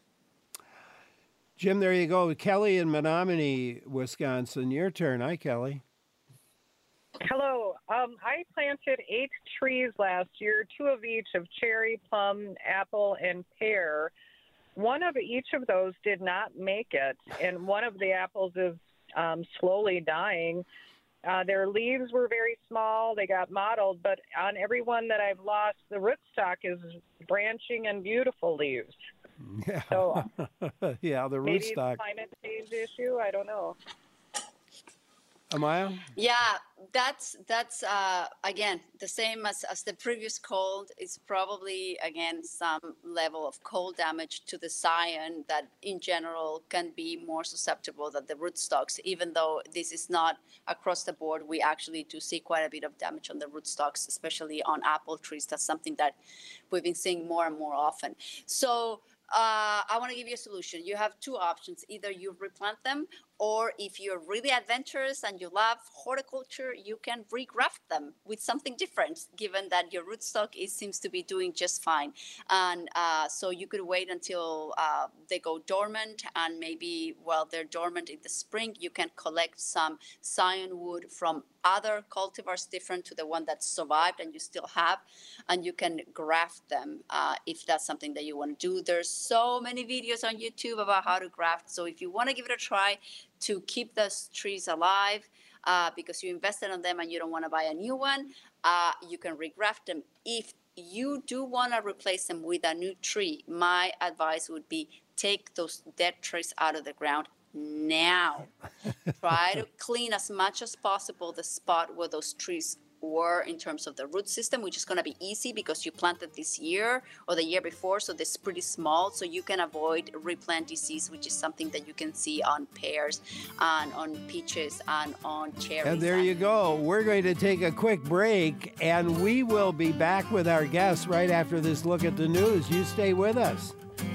Jim, there you go. Kelly in Menominee, Wisconsin. Your turn. Hi, Kelly. Hello. Um, I planted eight trees last year, two of each of cherry, plum, apple, and pear. One of each of those did not make it, and one of the apples is um, slowly dying. Uh, their leaves were very small. They got mottled, but on every one that I've lost, the rootstock is branching and beautiful leaves. Yeah, So yeah, the maybe it's a rootstock. climate change issue. I don't know. Amaya? Yeah, that's that's uh, again the same as, as the previous cold. It's probably again some level of cold damage to the scion that in general can be more susceptible than the rootstocks. Even though this is not across the board, we actually do see quite a bit of damage on the rootstocks, especially on apple trees. That's something that we've been seeing more and more often. So uh, I want to give you a solution. You have two options: either you replant them, or if you're really adventurous and you love horticulture, you can regraft them with something different, given that your rootstock is, seems to be doing just fine. And uh, so you could wait until uh, they go dormant, and maybe while they're dormant in the spring, you can collect some scion wood from other cultivars different to the one that survived and you still have, and you can graft them uh, if that's something that you want to do. There's so many videos on YouTube about how to graft. So if you want to give it a try, to keep those trees alive uh, because you invested on them and you don't want to buy a new one, uh, you can regraft them. If you do want to replace them with a new tree, my advice would be take those dead trees out of the ground now. Try to clean as much as possible the spot where those trees or in terms of the root system, which is going to be easy because you planted this year or the year before, so this is pretty small, so you can avoid replant disease, which is something that you can see on pears and on peaches and on cherries. And there you go. We're going to take a quick break, and we will be back with our guests right after this look at the news. You stay with us.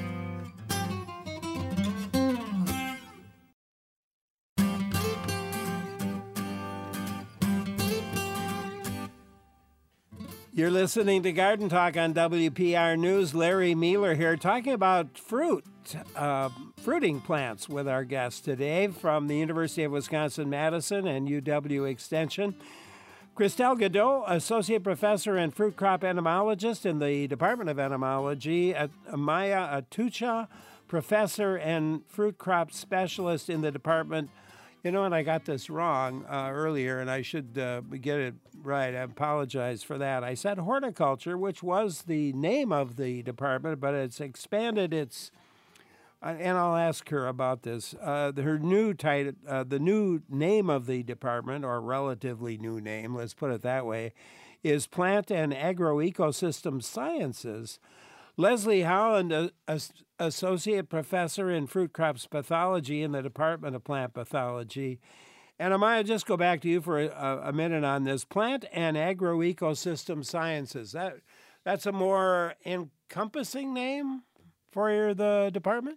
You're listening to Garden Talk on W P R News. Larry Mueller here talking about fruit, uh, fruiting plants with our guest today from the University of Wisconsin-Madison and U W Extension. Christelle Godot, Associate Professor and Fruit Crop Entomologist in the Department of Entomology. At Amaya Atucha, Professor and Fruit Crop Specialist in the Department. You know, and I got this wrong uh, earlier, and I should uh, get it right. I apologize for that. I said horticulture, which was the name of the department, but it's expanded its, uh, and I'll ask her about this. Uh, her new title, uh, the new name of the department, or relatively new name, let's put it that way, is Plant and Agroecosystem Sciences. Leslie Howland, uh, Associate Professor in Fruit Crops Pathology in the Department of Plant Pathology. And Amaya, just go back to you for a, a minute on this. Plant and Agroecosystem Sciences. That that's a more encompassing name for the department?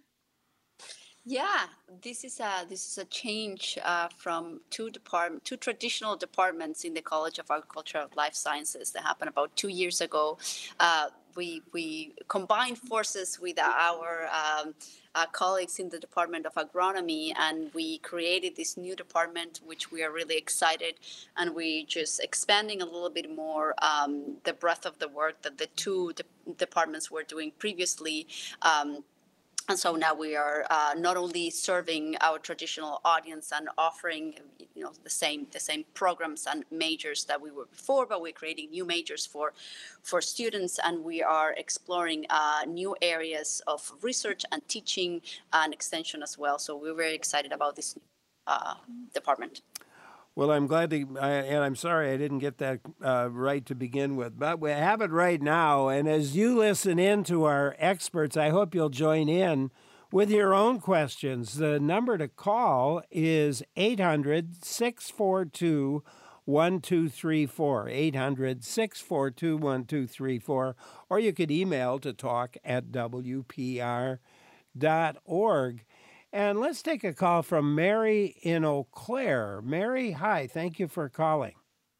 Yeah, this is a this is a change uh, from two department two traditional departments in the College of Agricultural Life Sciences that happened about two years ago. Uh, we we combined forces with our um, uh, colleagues in the Department of Agronomy, and we created this new department, which we are really excited, and we just expanding a little bit more um, the breadth of the work that the two de- departments were doing previously. Um, And so now we are uh, not only serving our traditional audience and offering, you know, the same the same programs and majors that we were before, but we're creating new majors for for students, and we are exploring uh, new areas of research and teaching and extension as well. So we're very excited about this uh, department. Well, I'm glad to, I, and I'm sorry I didn't get that uh, right to begin with, but we have it right now. And as you listen in to our experts, I hope you'll join in with your own questions. The number to call is eight hundred, six four two, one two three four, eight hundred, six four two, one two three four, or you could email to talk at W P R dot org. And let's take a call from Mary in Eau Claire. Mary, hi. Thank you for calling.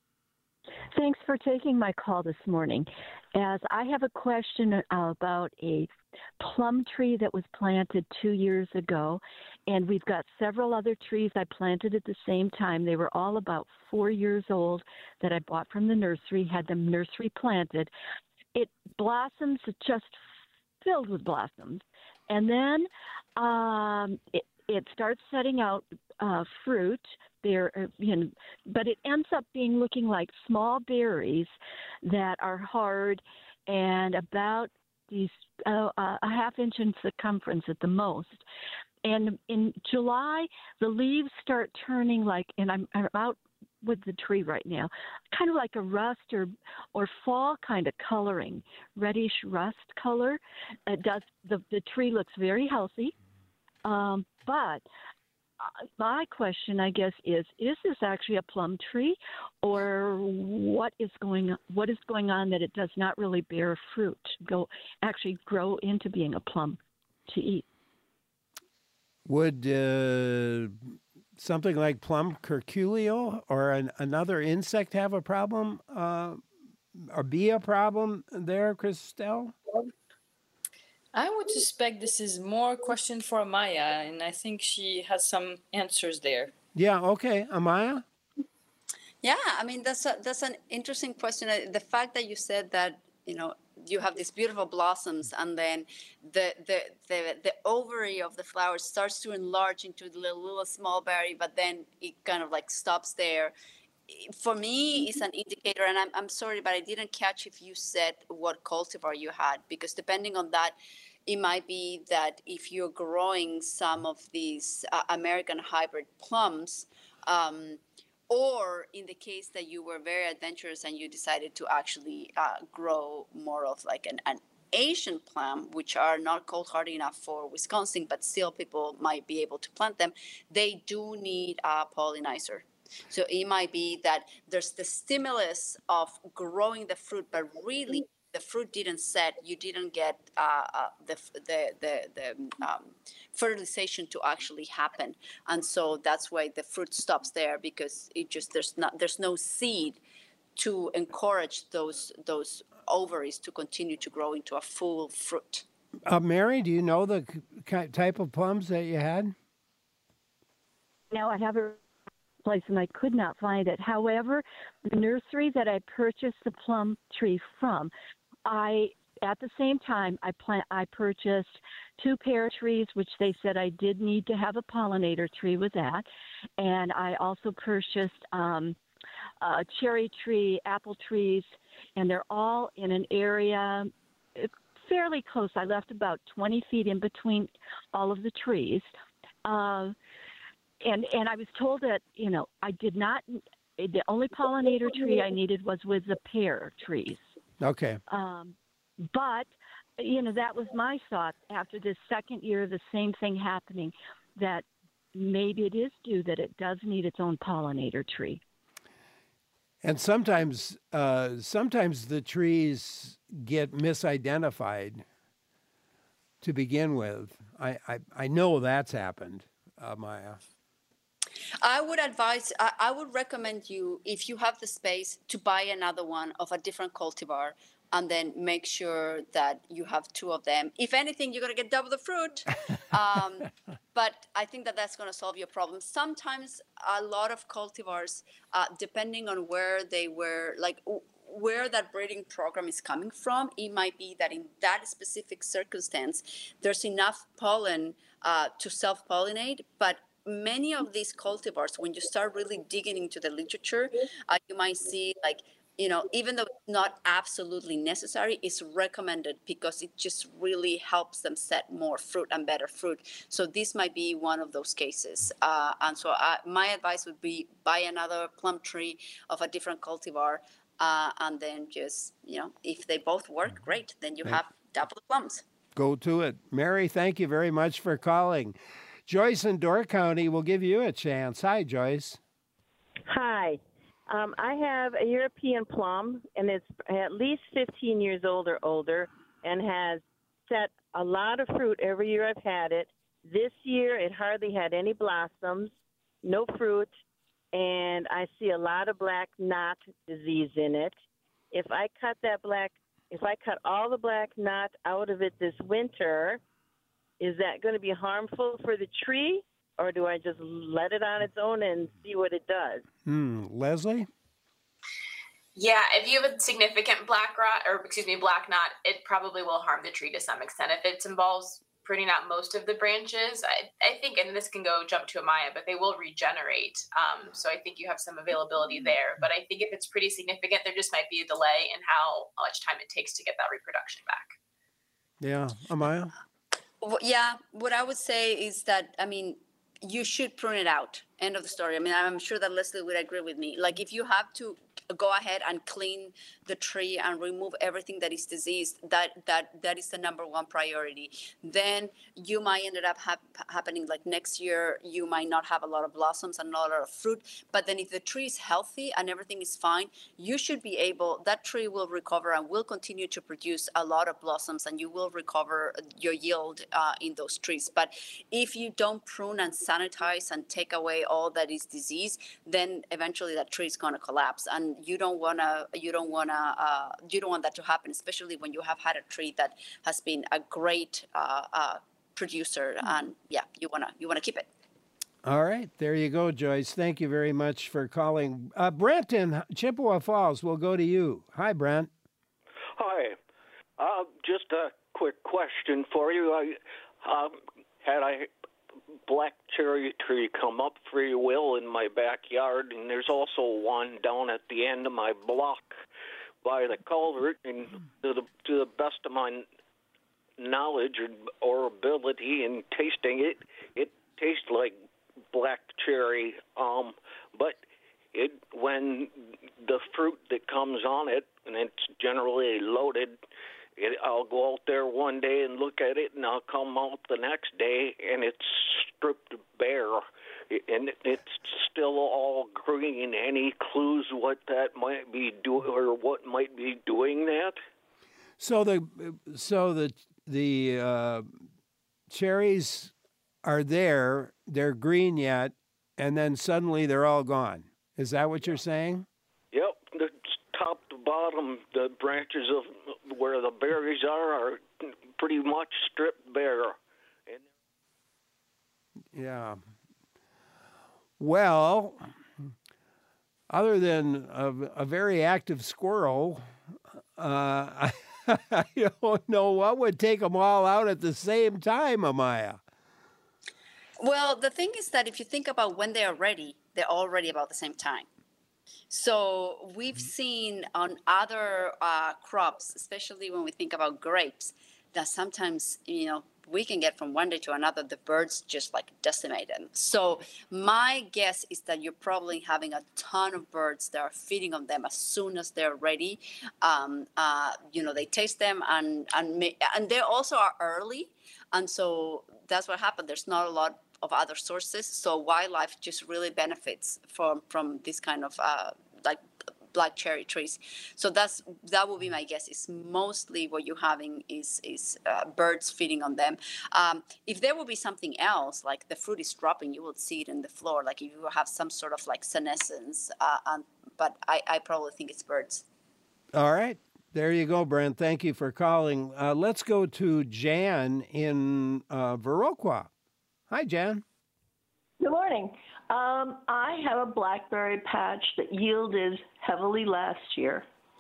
Thanks for taking my call this morning. As I have a question about a plum tree that was planted two years ago, and we've got several other trees I planted at the same time. They were all about four years old that I bought from the nursery, had them nursery planted. It blossoms, just filled with blossoms. And then um, it, it starts setting out uh, fruit there, you know, but it ends up being looking like small berries that are hard and about these uh, a half inch in circumference at the most. And in July, the leaves start turning like, and I'm, I'm out with the tree right now, kind of like a rust or or fall kind of coloring, reddish rust color. It does the the tree looks very healthy, um, but my question, I guess, is: is this actually a plum tree, or what is going on, what is going on that it does not really bear fruit, go actually grow into being a plum to eat? Would uh, something like plum curculio or an, another insect have a problem, uh, or be a problem there, Christelle? I would suspect this is more a question for Amaya, and I think she has some answers there. Yeah, okay. Amaya? Yeah, I mean, that's a, that's an interesting question. The fact that you said that, you know, you have these beautiful blossoms, and then the the the, the ovary of the flower starts to enlarge into the little, little small berry, but then it kind of like stops there. For me, it's an indicator, and I'm I'm sorry, but I didn't catch if you said what cultivar you had, because depending on that, it might be that if you're growing some of these uh, American hybrid plums, um, or in the case that you were very adventurous and you decided to actually uh, grow more of like an, an Asian plum, which are not cold hardy enough for Wisconsin, but still people might be able to plant them, they do need a pollinizer. So it might be that there's the stimulus of growing the fruit, but really the fruit didn't set. You didn't get uh, uh, the the the, the um, fertilization to actually happen, and so that's why the fruit stops there, because it just there's not there's no seed to encourage those those ovaries to continue to grow into a full fruit. Uh, Mary, do you know the k- type of plums that you had? No, I have a place and I could not find it. However, the nursery that I purchased the plum tree from, I at the same time I plant I purchased two pear trees, which they said I did need to have a pollinator tree with that, and I also purchased um, a cherry tree, apple trees, and they're all in an area fairly close. I left about twenty feet in between all of the trees. Uh, and and I was told that, you know, I did not, the only pollinator tree I needed was with the pear trees. Okay. Um, but, you know, that was my thought after this second year of the same thing happening, that maybe it is due that it does need its own pollinator tree. And sometimes, uh, sometimes the trees get misidentified to begin with. I, I, I know that's happened, uh, Maya. I would advise, I, I would recommend you, if you have the space, to buy another one of a different cultivar, and then make sure that you have two of them. If anything, you're going to get double the fruit. Um, but I think that that's going to solve your problem. Sometimes a lot of cultivars, uh, depending on where they were, like where that breeding program is coming from, it might be that in that specific circumstance, there's enough pollen uh, to self-pollinate, but many of these cultivars, when you start really digging into the literature, uh, you might see, like, you know, even though it's not absolutely necessary, it's recommended because it just really helps them set more fruit and better fruit. So this might be one of those cases. Uh, and so I, my advice would be buy another plum tree of a different cultivar, uh, and then just, you know, if they both work, great. Then you have double the plums. Go to it. Mary, thank you very much for calling. Joyce in Door County will give you a chance. Hi, Joyce. Hi. Um, I have a European plum, and it's at least fifteen years old or older, and has set a lot of fruit every year I've had it. This year, it hardly had any blossoms, no fruit, and I see a lot of black knot disease in it. If I cut that black, if I cut all the black knot out of it this winter, is that going to be harmful for the tree, or do I just let it on its own and see what it does? Hmm. Leslie? Yeah, if you have a significant black rot, or excuse me, black knot, it probably will harm the tree to some extent. If it involves pruning out most of the branches, I, I think, and this can go jump to Amaya, but they will regenerate. Um, so I think you have some availability there. But I think if it's pretty significant, there just might be a delay in how much time it takes to get that reproduction back. Yeah. Amaya? Yeah, what I would say is that, I mean, you should prune it out. End of the story. I mean, I'm sure that Leslie would agree with me. Like, if you have to go ahead and clean the tree and remove everything that is diseased, that that that is the number one priority. Then you might end up hap- happening like next year, you might not have a lot of blossoms and not a lot of fruit. But then if the tree is healthy and everything is fine, you should be able, that tree will recover and will continue to produce a lot of blossoms, and you will recover your yield uh, in those trees. But if you don't prune and sanitize and take away all that is disease, then eventually that tree is going to collapse. And you don't want to, you don't want to, uh, you don't want that to happen, especially when you have had a tree that has been a great uh, uh, producer. And yeah, you want to, you want to keep it. All right. There you go, Joyce. Thank you very much for calling. Uh, Brent in Chippewa Falls, we'll go to you. Hi, Brent. Hi. Uh, just a quick question for you. I um, had I black cherry tree come up free will in my backyard, and there's also one down at the end of my block by the culvert, and to the to the best of my knowledge or, or ability in tasting it, it tastes like black cherry, um, but it when the fruit that comes on it, and it's generally loaded, it, I'll go out there one day and look at it, and I'll come out the next day, and it's stripped bare, and it's still all green. Any clues what that might be doing, or what might be doing that? So the so the the uh, cherries are there, they're green yet, and then suddenly they're all gone. Is that what you're saying? Yep, the top to bottom, the branches of where the berries are are pretty much stripped bare. And yeah. Well, other than a, a very active squirrel, uh, I, I don't know what would take them all out at the same time, Amaya. Well, the thing is that if you think about when they are ready, they're all ready about the same time. So we've seen on other uh, crops, especially when we think about grapes, that sometimes, you know, we can get from one day to another, the birds just like decimate them. So my guess is that you're probably having a ton of birds that are feeding on them as soon as they're ready. Um, uh, you know, they taste them, and and and they also are early, and so that's what happened. There's not a lot of other sources, so wildlife just really benefits from from this kind of uh, like black cherry trees. So that's that would be my guess. Is mostly what you're having is is uh, birds feeding on them. Um, if there will be something else, like the fruit is dropping, you will see it in the floor. Like if you have some sort of like senescence, uh, um, but I, I probably think it's birds. All right. There you go, Brent. Thank you for calling. Uh, let's go to Jan in uh, Viroqua. Hi, Jan. Good morning. Um, I have a blackberry patch that yielded heavily last year,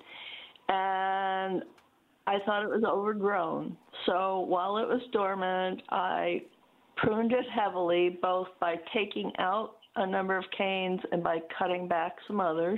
and I thought it was overgrown. So while it was dormant, I pruned it heavily, both by taking out a number of canes and by cutting back some others.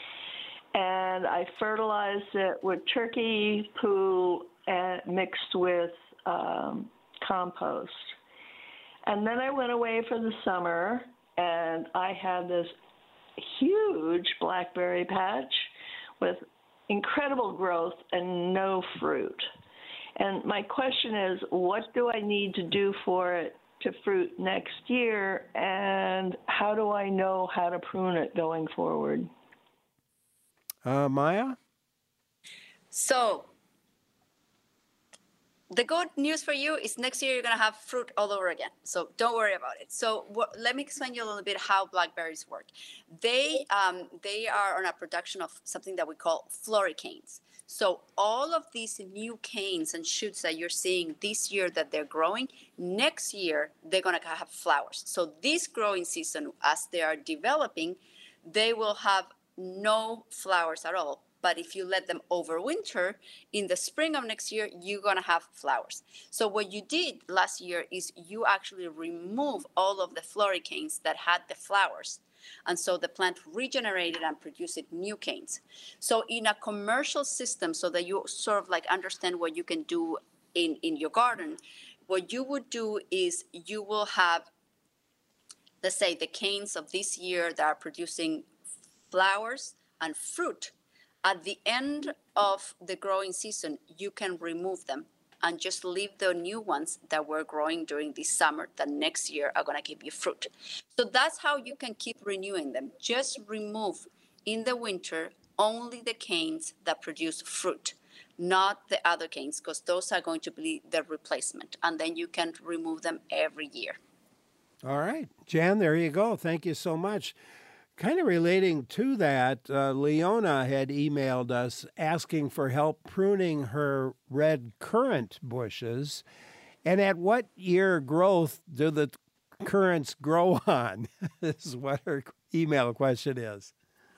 And I fertilized it with turkey poo and mixed with um, compost. And then I went away for the summer, and I had this huge blackberry patch with incredible growth and no fruit. And my question is, what do I need to do for it to fruit next year, and how do I know how to prune it going forward? Uh, Maya? So the good news for you is next year you're going to have fruit all over again. So don't worry about it. So what, let me explain you a little bit how blackberries work. They um, they are on a production of something that we call floricanes. So all of these new canes and shoots that you're seeing this year that they're growing, next year they're going to have flowers. So this growing season, as they are developing, they will have no flowers at all. But if you let them overwinter, in the spring of next year, you're going to have flowers. So what you did last year is you actually remove all of the floricanes that had the flowers. And so the plant regenerated and produced new canes. So in a commercial system, so that you sort of like understand what you can do in, in your garden, what you would do is you will have, let's say, the canes of this year that are producing flowers and fruit. At the end of the growing season, you can remove them and just leave the new ones that were growing during this summer that next year are going to give you fruit. So that's how you can keep renewing them. Just remove in the winter only the canes that produce fruit, not the other canes, because those are going to be the replacement. And then you can remove them every year. All right. Jan, there you go. Thank you so much. Kind of relating to that, uh, Leona had emailed us asking for help pruning her red currant bushes. And at what year growth do the currants grow on? This is what her email question is.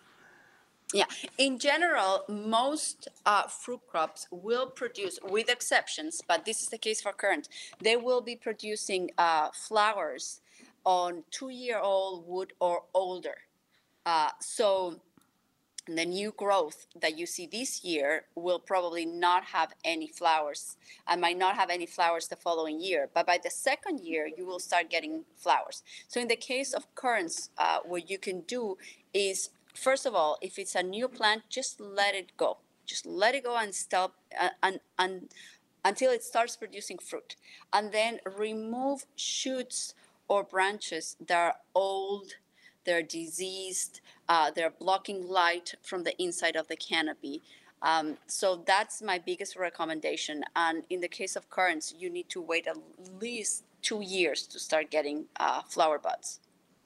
Yeah, in general, most uh, fruit crops will produce, with exceptions, but this is the case for currant, they will be producing uh, flowers on two-year-old wood or older. Uh, so the new growth that you see this year will probably not have any flowers. I might not have any flowers the following year, but by the second year, you will start getting flowers. So in the case of currants, uh, what you can do is first of all, if it's a new plant, just let it go. Just let it go and stop uh, and, and until it starts producing fruit. And then remove shoots or branches that are old, they're diseased, uh, they're blocking light from the inside of the canopy. Um, so that's my biggest recommendation. And in the case of currants, you need to wait at least two years to start getting uh, flower buds.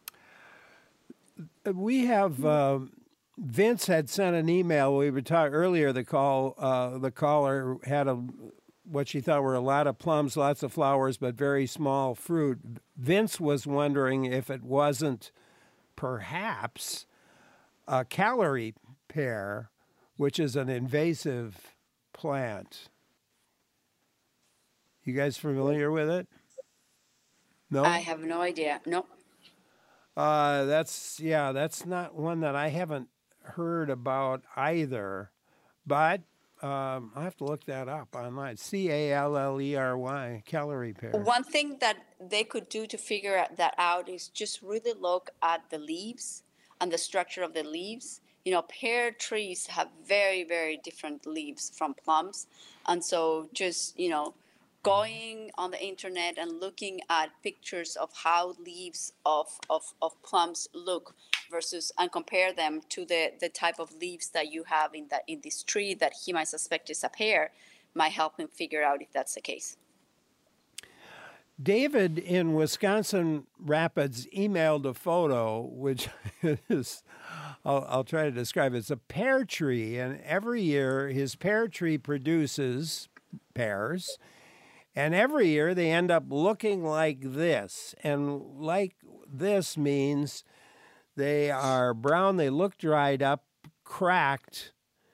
We have uh, Vince had sent an email. We were talking earlier. The call, uh, the caller had a what she thought were a lot of plums, lots of flowers, but very small fruit. Vince was wondering if it wasn't perhaps a calorie pear, which is an invasive plant. You guys familiar with it? No? I have no idea. No. Uh, that's, yeah, that's not one that I haven't heard about either. But um, I have to look that up online. C A L L E R Y, calorie pear. One thing that they could do to figure that out is just really look at the leaves and the structure of the leaves. You know, pear trees have very, very different leaves from plums. And so just, you know, going on the internet and looking at pictures of how leaves of, of, of plums look versus and compare them to the, the type of leaves that you have in that in this tree that he might suspect is a pear might help him figure out if that's the case. David in Wisconsin Rapids emailed a photo, which is, I'll, I'll try to describe it. It's a pear tree, and every year his pear tree produces pears, and every year they end up looking like this. And like this means they are brown, they look dried up, cracked,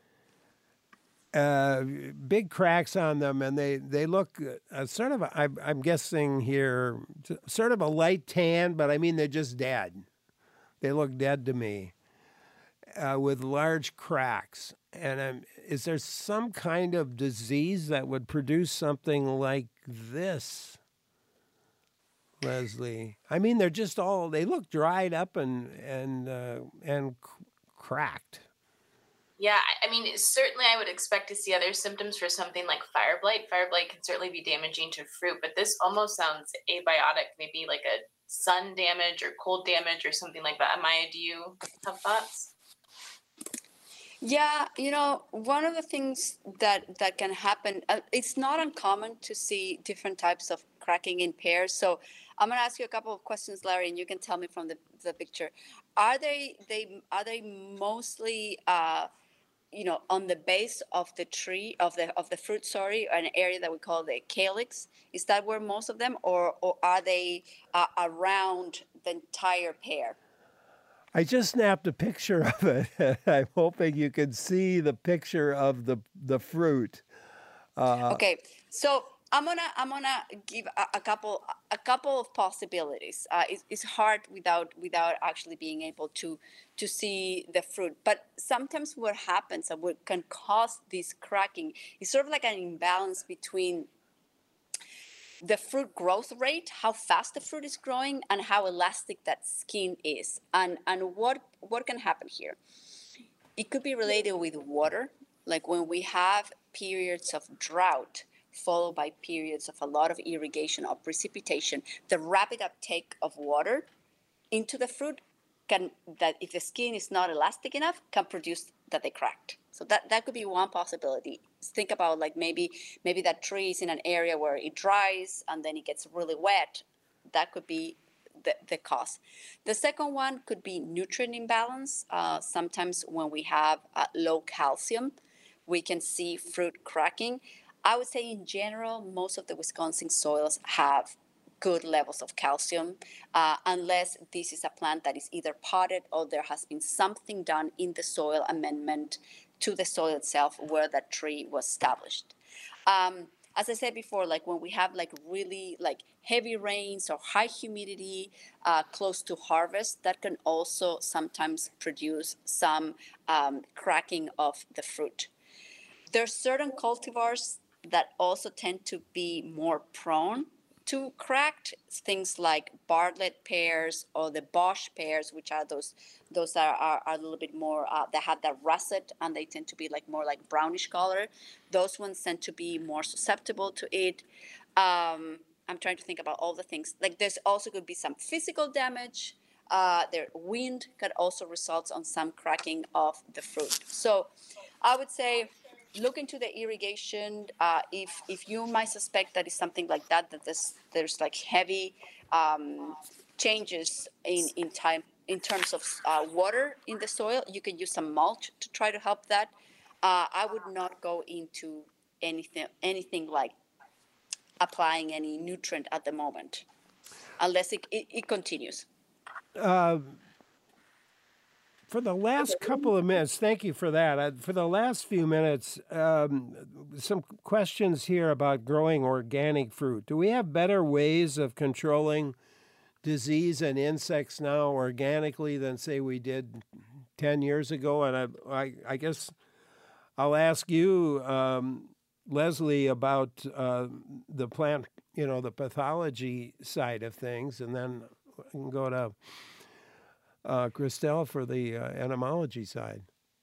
uh, big cracks on them, and they, they look uh, sort of, a, I'm, I'm guessing here, sort of a light tan, but I mean they're just dead. They look dead to me, uh, with large cracks. And um, is there some kind of disease that would produce something like this, Leslie? I mean, they're just all, they look dried up and, and, uh, and c- cracked. Yeah, I- I mean, certainly I would expect to see other symptoms for something like fire blight. Fire blight can certainly be damaging to fruit, but this almost sounds abiotic, maybe like a sun damage or cold damage or something like that. Maya, do you have thoughts? Yeah, you know, one of the things that that can happen, uh, it's not uncommon to see different types of cracking in pears. So I'm going to ask you a couple of questions, Larry, and you can tell me from the, the picture. Are they they are they mostly uh, you know, on the base of the tree of the of the fruit, sorry, an area that we call the calyx? Is that where most of them, or or are they uh, around the entire pear? I just snapped a picture of it. I'm hoping you can see the picture of the the fruit. Uh, Okay, so I'm gonna I'm gonna give a, a couple a couple of possibilities. Uh, it's, it's hard without without actually being able to to see the fruit. But sometimes what happens and what can cause this cracking is sort of like an imbalance between the fruit growth rate, how fast the fruit is growing, and how elastic that skin is. And and what what can happen here? It could be related with water, like when we have periods of drought followed by periods of a lot of irrigation or precipitation, the rapid uptake of water into the fruit can, that if the skin is not elastic enough, can produce that they cracked. So that, that could be one possibility. Think about like maybe maybe that tree is in an area where it dries and then it gets really wet. That could be the, the cause. The second one could be nutrient imbalance. Uh, sometimes when we have uh, low calcium, we can see fruit cracking. I would say in general, most of the Wisconsin soils have good levels of calcium, uh, unless this is a plant that is either potted or there has been something done in the soil amendment to the soil itself where that tree was established. Um, as I said before, like when we have like really like heavy rains or high humidity uh, close to harvest, that can also sometimes produce some um, cracking of the fruit. There are certain cultivars that also tend to be more prone to cracked, things like Bartlett pears or the Bosch pears, which are those those that are, are a little bit more uh, that have that russet and they tend to be like more like brownish color. Those ones tend to be more susceptible to it. Um, I'm trying to think about all the things. Like there's also could be some physical damage. Uh, their wind could also result on some cracking of the fruit. So I would say look into the irrigation. Uh, if if you might suspect that it's something like that, that there's, there's like heavy um, changes in, in time in terms of uh, water in the soil, you can use some mulch to try to help that. Uh, I would not go into anything anything like applying any nutrient at the moment, unless it, it, it continues. Uh, for the last couple of minutes, thank you for that. Uh, for the last few minutes, um, some questions here about growing organic fruit. Do we have better ways of controlling disease and insects now organically than, say, we did ten years ago? And I, I, I guess I'll ask you, um, Leslie, about uh, the plant, you know, the pathology side of things, and then we can go to uh, Christelle for the uh, entomology side.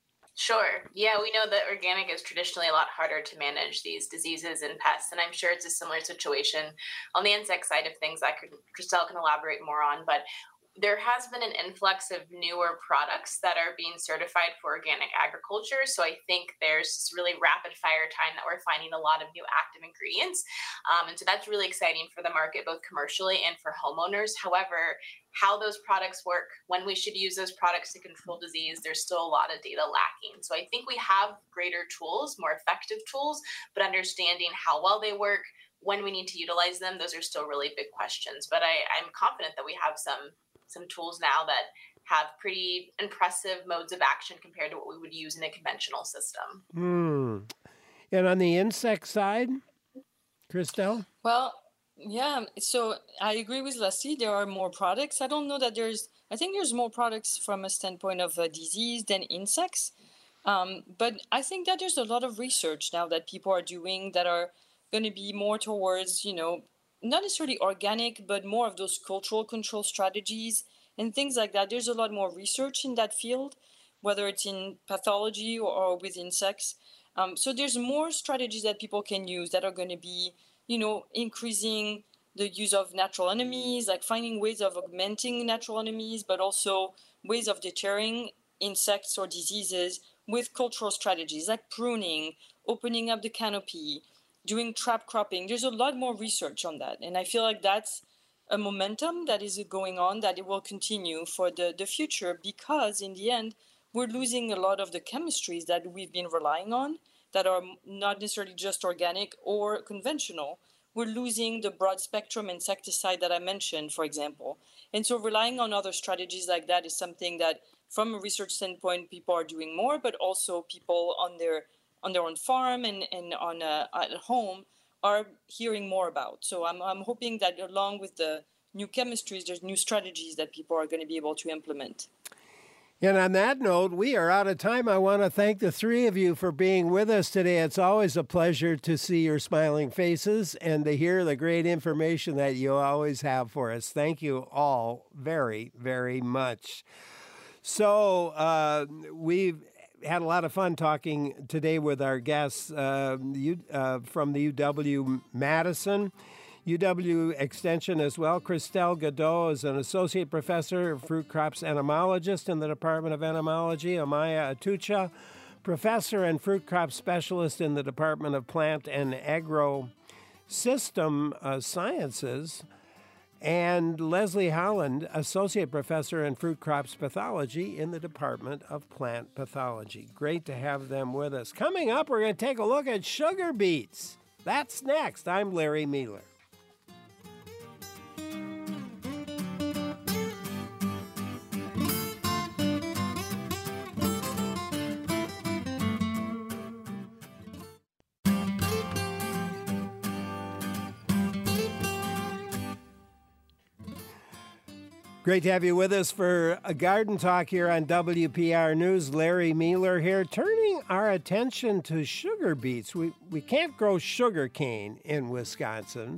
Sure. Yeah, we know that organic is traditionally a lot harder to manage these diseases and pests, and I'm sure it's a similar situation on the insect side of things. I could, Christelle can elaborate more on, but there has been an influx of newer products that are being certified for organic agriculture. So I think there's this really rapid fire time that we're finding a lot of new active ingredients. Um, and so that's really exciting for the market, both commercially and for homeowners. However, how those products work, when we should use those products to control disease, there's still a lot of data lacking. So I think we have greater tools, more effective tools, but understanding how well they work, when we need to utilize them, those are still really big questions. But I, I'm confident that we have some some tools now that have pretty impressive modes of action compared to what we would use in a conventional system. Hmm. And on the insect side, Christelle? Well, yeah, so I agree with Leslie. There are more products. I don't know that there's, I think there's more products from a standpoint of uh, disease than insects. Um, but I think that there's a lot of research now that people are doing that are going to be more towards, you know, not necessarily organic, but more of those cultural control strategies and things like that. There's a lot more research in that field, whether it's in pathology or, or with insects. Um, so there's more strategies that people can use that are going to be, you know, increasing the use of natural enemies, like finding ways of augmenting natural enemies, but also ways of deterring insects or diseases with cultural strategies like pruning, opening up the canopy, doing trap cropping. There's a lot more research on that. And I feel like that's a momentum that is going on, that it will continue for the, the future, because in the end, we're losing a lot of the chemistries that we've been relying on that are not necessarily just organic or conventional. We're losing the broad spectrum insecticide that I mentioned, for example. And so relying on other strategies like that is something that, from a research standpoint, people are doing more, but also people on their on their own farm and, and on uh, at home are hearing more about. So I'm I'm hoping that along with the new chemistries, there's new strategies that people are going to be able to implement. And on that note, we are out of time. I want to thank the three of you for being with us today. It's always a pleasure to see your smiling faces and to hear the great information that you always have for us. Thank you all very, very much. So uh, we've had a lot of fun talking today with our guests uh, you, uh, from the U W Madison, U W Extension as well. Christelle Godot is an associate professor of fruit crops entomologist in the Department of Entomology. Amaya Atucha, professor and fruit crop specialist in the Department of Plant and Agro System uh, Sciences. And Leslie Holland, Associate Professor in Fruit Crops Pathology in the Department of Plant Pathology. Great to have them with us. Coming up, we're going to take a look at sugar beets. That's next. I'm Larry Mueller. Great to have you with us for a garden talk here on W P R News. Larry Mueller here, turning our attention to sugar beets. We we can't grow sugar cane in Wisconsin,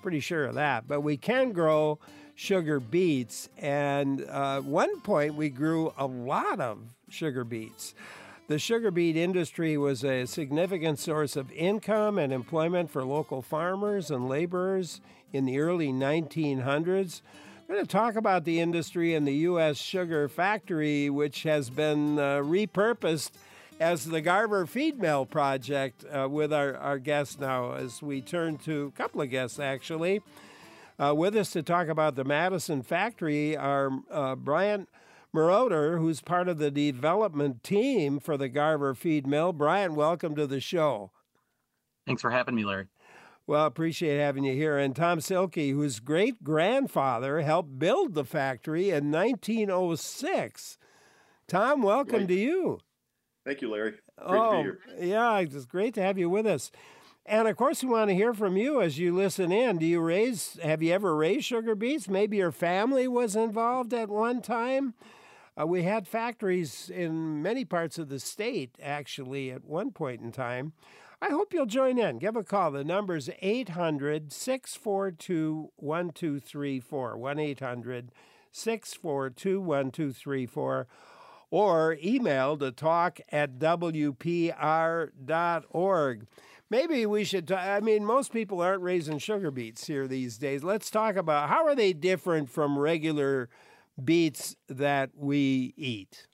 Pretty sure of that. But we can grow sugar beets. And uh, one point we grew a lot of sugar beets. The sugar beet industry was a significant source of income and employment for local farmers and laborers in the early nineteen hundreds. We're going to talk about the industry and the U S Sugar Factory, which has been uh, repurposed as the Garver Feed Mill Project uh, with our, our guests now as we turn to a couple of guests, actually. Uh, with us to talk about the Madison factory are uh, Bryant Moroder, who's part of the development team for the Garver Feed Mill. Bryant, welcome to the show. Thanks for having me, Larry. Well, appreciate having you here. And Tom Silke, whose great-grandfather helped build the factory in nineteen oh six. Tom, welcome Right. to you. Thank you, Larry. Great oh, to be here. yeah, it's great to have you with us. And of course, we want to hear from you as you listen in. Do you raise, have you ever raised sugar beets? Maybe your family was involved at one time. Uh, we had factories in many parts of the state, actually, at one point in time. I hope you'll join in. Give a call. The number's eight hundred, six four two, one two three four, one eight hundred, six four two, one two three four, or email to talk at w p r dot org. Maybe we should, t- I mean, most people aren't raising sugar beets here these days. Let's talk about how are they different from regular beets that we eat?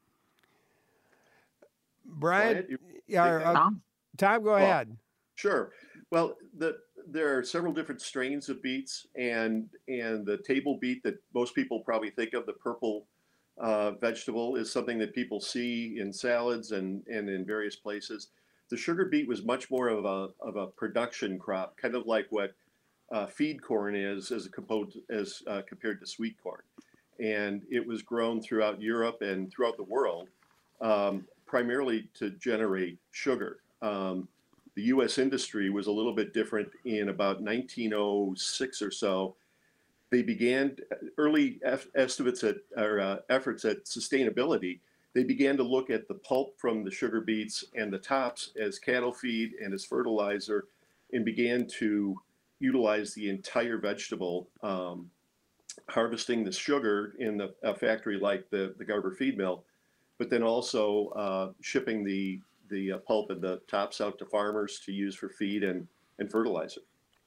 Brian, Brian, you yeah, take uh, that? Tom? Tom, go Well, ahead. Sure. Well, the, there are several different strains of beets, and and the table beet that most people probably think of, the purple uh, vegetable, is something that people see in salads and, and in various places. The sugar beet was much more of a of a production crop, kind of like what uh, feed corn is as a composed as uh, compared to sweet corn, and it was grown throughout Europe and throughout the world, um, primarily to generate sugar. Um, the U S industry was a little bit different in about nineteen oh six or so. They began early F- estimates at or uh, efforts at sustainability. They began to look at the pulp from the sugar beets and the tops as cattle feed and as fertilizer, and began to utilize the entire vegetable, um, harvesting the sugar in the, a factory like the, the Garver Feed Mill, but then also uh, shipping the the uh, pulp and the tops out to farmers to use for feed and, and fertilizer.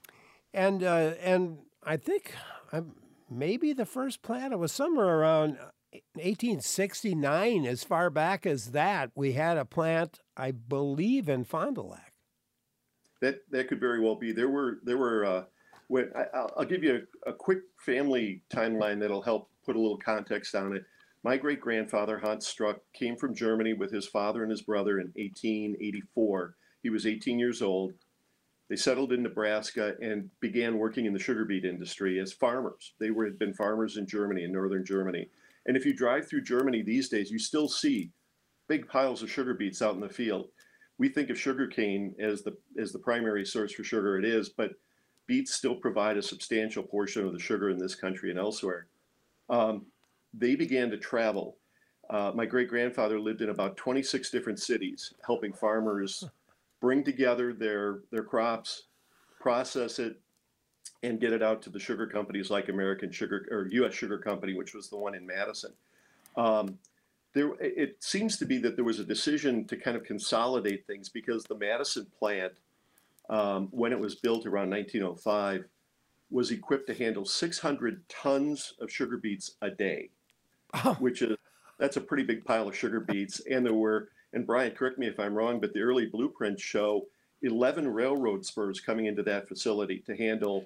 And uh, and I think um, maybe the first plant, it was somewhere around eighteen sixty-nine, as far back as that, we had a plant, I believe, in Fond du Lac. That that could very well be. There were there were. Uh, when I, I'll I'll give you a, a quick family timeline that'll help put a little context on it. My great grandfather Hans Struck came from Germany with his father and his brother in eighteen eighty-four. He was eighteen years old. They settled in Nebraska and began working in the sugar beet industry as farmers. They were had been farmers in Germany, in northern Germany. And if you drive through Germany these days, you still see big piles of sugar beets out in the field. We think of sugarcane as the as the primary source for sugar. It is, but beets still provide a substantial portion of the sugar in this country and elsewhere. Um, they began to travel. Uh, my great-grandfather lived in about twenty-six different cities, helping farmers bring together their, their crops, process it, and get it out to the sugar companies like American Sugar or U S Sugar Company, which was the one in Madison. Um, there, it seems to be that there was a decision to kind of consolidate things because the Madison plant, um, when it was built around nineteen oh five, was equipped to handle six hundred tons of sugar beets a day, oh. which is, that's a pretty big pile of sugar beets. And there were, and Brian, correct me if I'm wrong, but the early blueprints show eleven railroad spurs coming into that facility to handle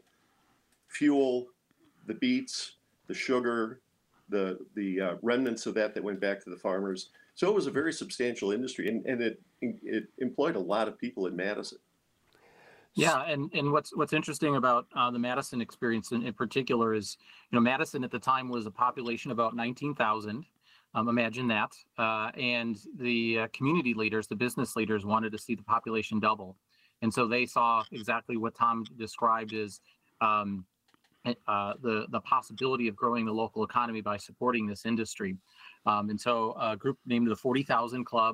fuel, the beets, the sugar, the the uh, remnants of that that went back to the farmers. So it was a very substantial industry, and, and it it employed a lot of people in Madison. Yeah, and, and what's what's interesting about uh, the Madison experience in, in particular is, you know, Madison at the time was a population of about nineteen thousand. Um, imagine that. Uh, and the uh, community leaders, the business leaders, wanted to see the population double. And so they saw exactly what Tom described as um, uh, the, the possibility of growing the local economy by supporting this industry. Um, and so a group named the forty thousand Club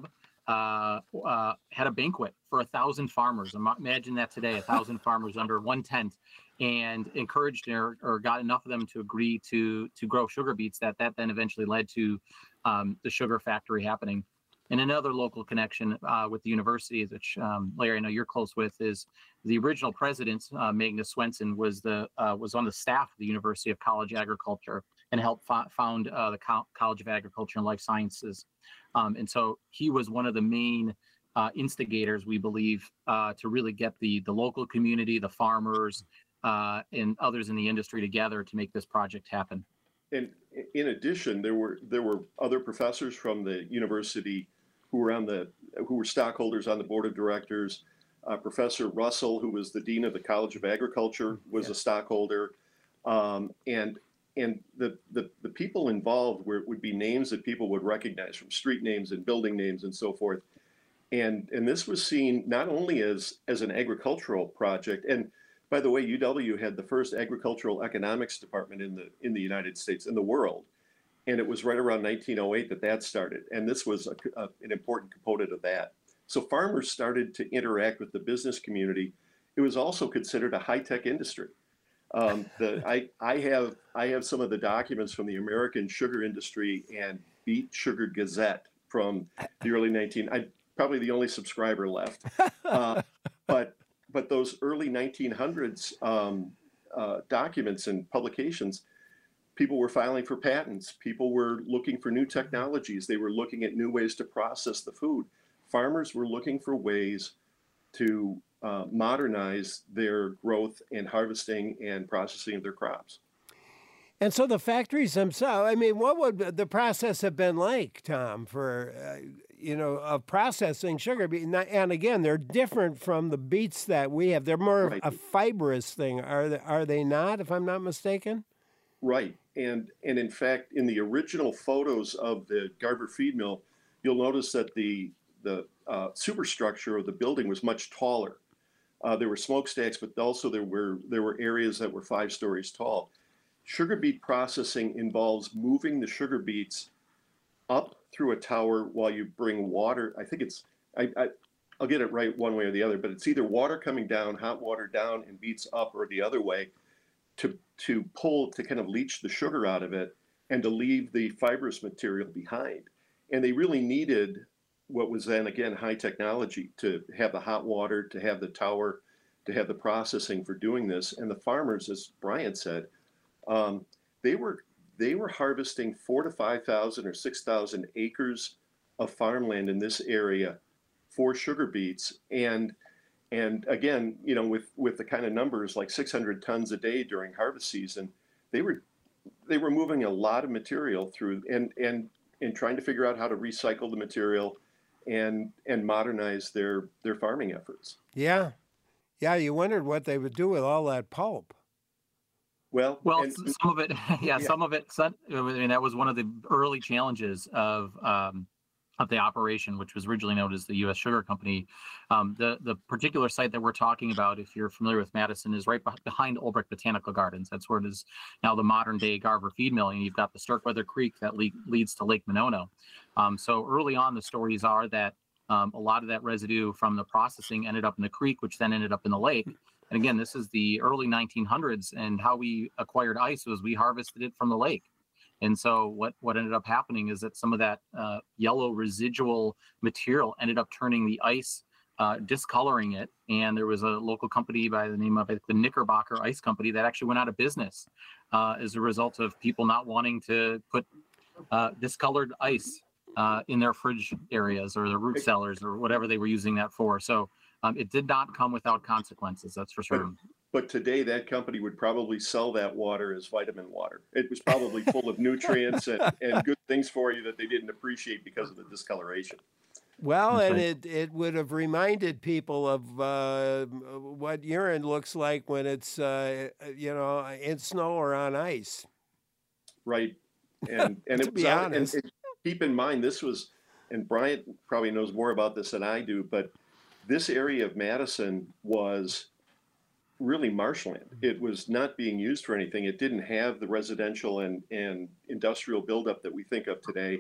uh, uh, had a banquet for a thousand farmers. Ima- Imagine that today, a thousand farmers under one tent, and encouraged or, or got enough of them to agree to to grow sugar beets. That that then eventually led to um, the sugar factory happening. And another local connection uh, with the university, which um, Larry, I know you're close with, is the original president, uh, Magnus Swenson, was the uh, was on the staff of the University of College Agriculture and helped fo- found uh, the Co- College of Agriculture and Life Sciences. Um, and so he was one of the main uh, instigators, we believe, uh, to really get the the local community, the farmers, uh, and others in the industry together to make this project happen. And in addition, there were there were other professors from the university who were on the who were stockholders on the board of directors. Uh, Professor Russell, who was the dean of the College of Agriculture, was yeah. a stockholder, um, and and the, the the people involved were would be names that people would recognize from street names and building names and so forth. And and this was seen not only as as an agricultural project. And by the way, U W had the first agricultural economics department in the in the United States, in the world. And it was right around nineteen oh eight that that started. And this was a, a, an important component of that. So farmers started to interact with the business community. It was also considered a high-tech industry. Um, the, I, I, have, I have some of the documents from the American Sugar Industry and Beet Sugar Gazette from the early nineteen, I'm probably the only subscriber left. Uh, but, but those early nineteen hundreds um, uh, documents and publications, people were filing for patents. People were looking for new technologies. They were looking at new ways to process the food. Farmers were looking for ways to uh, modernize their growth and harvesting and processing of their crops. And so the factories themselves, I mean, what would the process have been like, Tom, for, uh, you know, of processing sugar beet? And again, they're different from the beets that we have. They're more right. of a fibrous thing. Are they, are they not, if I'm not mistaken? Right. And and in fact, in the original photos of the Garver feed mill, you'll notice that the the uh, superstructure of the building was much taller. Uh, there were smokestacks, but also there were there were areas that were five stories tall. Sugar beet processing involves moving the sugar beets up through a tower while you bring water. I think it's I, I I'll get it right one way or the other, but it's either water coming down, hot water down, and beets up, or the other way. To, to pull, to kind of leach the sugar out of it and to leave the fibrous material behind. And they really needed what was then, again, high technology to have the hot water, to have the tower, to have the processing for doing this. And the farmers, as Brian said, um, they were they were harvesting four to five thousand or six thousand acres of farmland in this area for sugar beets. And And again, you know, with, with the kind of numbers like six hundred tons a day during harvest season, they were they were moving a lot of material through and and and trying to figure out how to recycle the material and and modernize their their farming efforts. Yeah, yeah. You wondered what they would do with all that pulp. Well, well, and, some of it, yeah, yeah, some of it. Some, I mean, that was one of the early challenges of. Um, of the operation, which was originally known as the U S Sugar Company. Um, the, the particular site that we're talking about, if you're familiar with Madison, is right behind Olbrich Botanical Gardens. That's where it is now the modern day Garver feed mill, and you've got the Starkweather Creek that le- leads to Lake Monona. Um, so early on, the stories are that um, a lot of that residue from the processing ended up in the creek, which then ended up in the lake. And again, this is the early nineteen hundreds, and how we acquired ice was we harvested it from the lake. And so what, what ended up happening is that some of that uh, yellow residual material ended up turning the ice, uh, discoloring it. And there was a local company by the name of the Knickerbocker Ice Company that actually went out of business uh, as a result of people not wanting to put uh, discolored ice uh, in their fridge areas or their root cellars or whatever they were using that for. So um, it did not come without consequences, that's for certain. But- But today, that company would probably sell that water as vitamin water. It was probably full of nutrients and, and good things for you that they didn't appreciate because of the discoloration. Well, That's and right. it, it would have reminded people of uh, what urine looks like when it's, uh, you know, in snow or on ice. Right. And, and To it was be out, and, honest. and keep in mind, this was, and Bryant probably knows more about this than I do, but this area of Madison was really marshland. It was not being used for anything. It didn't have the residential and, and industrial buildup that we think of today.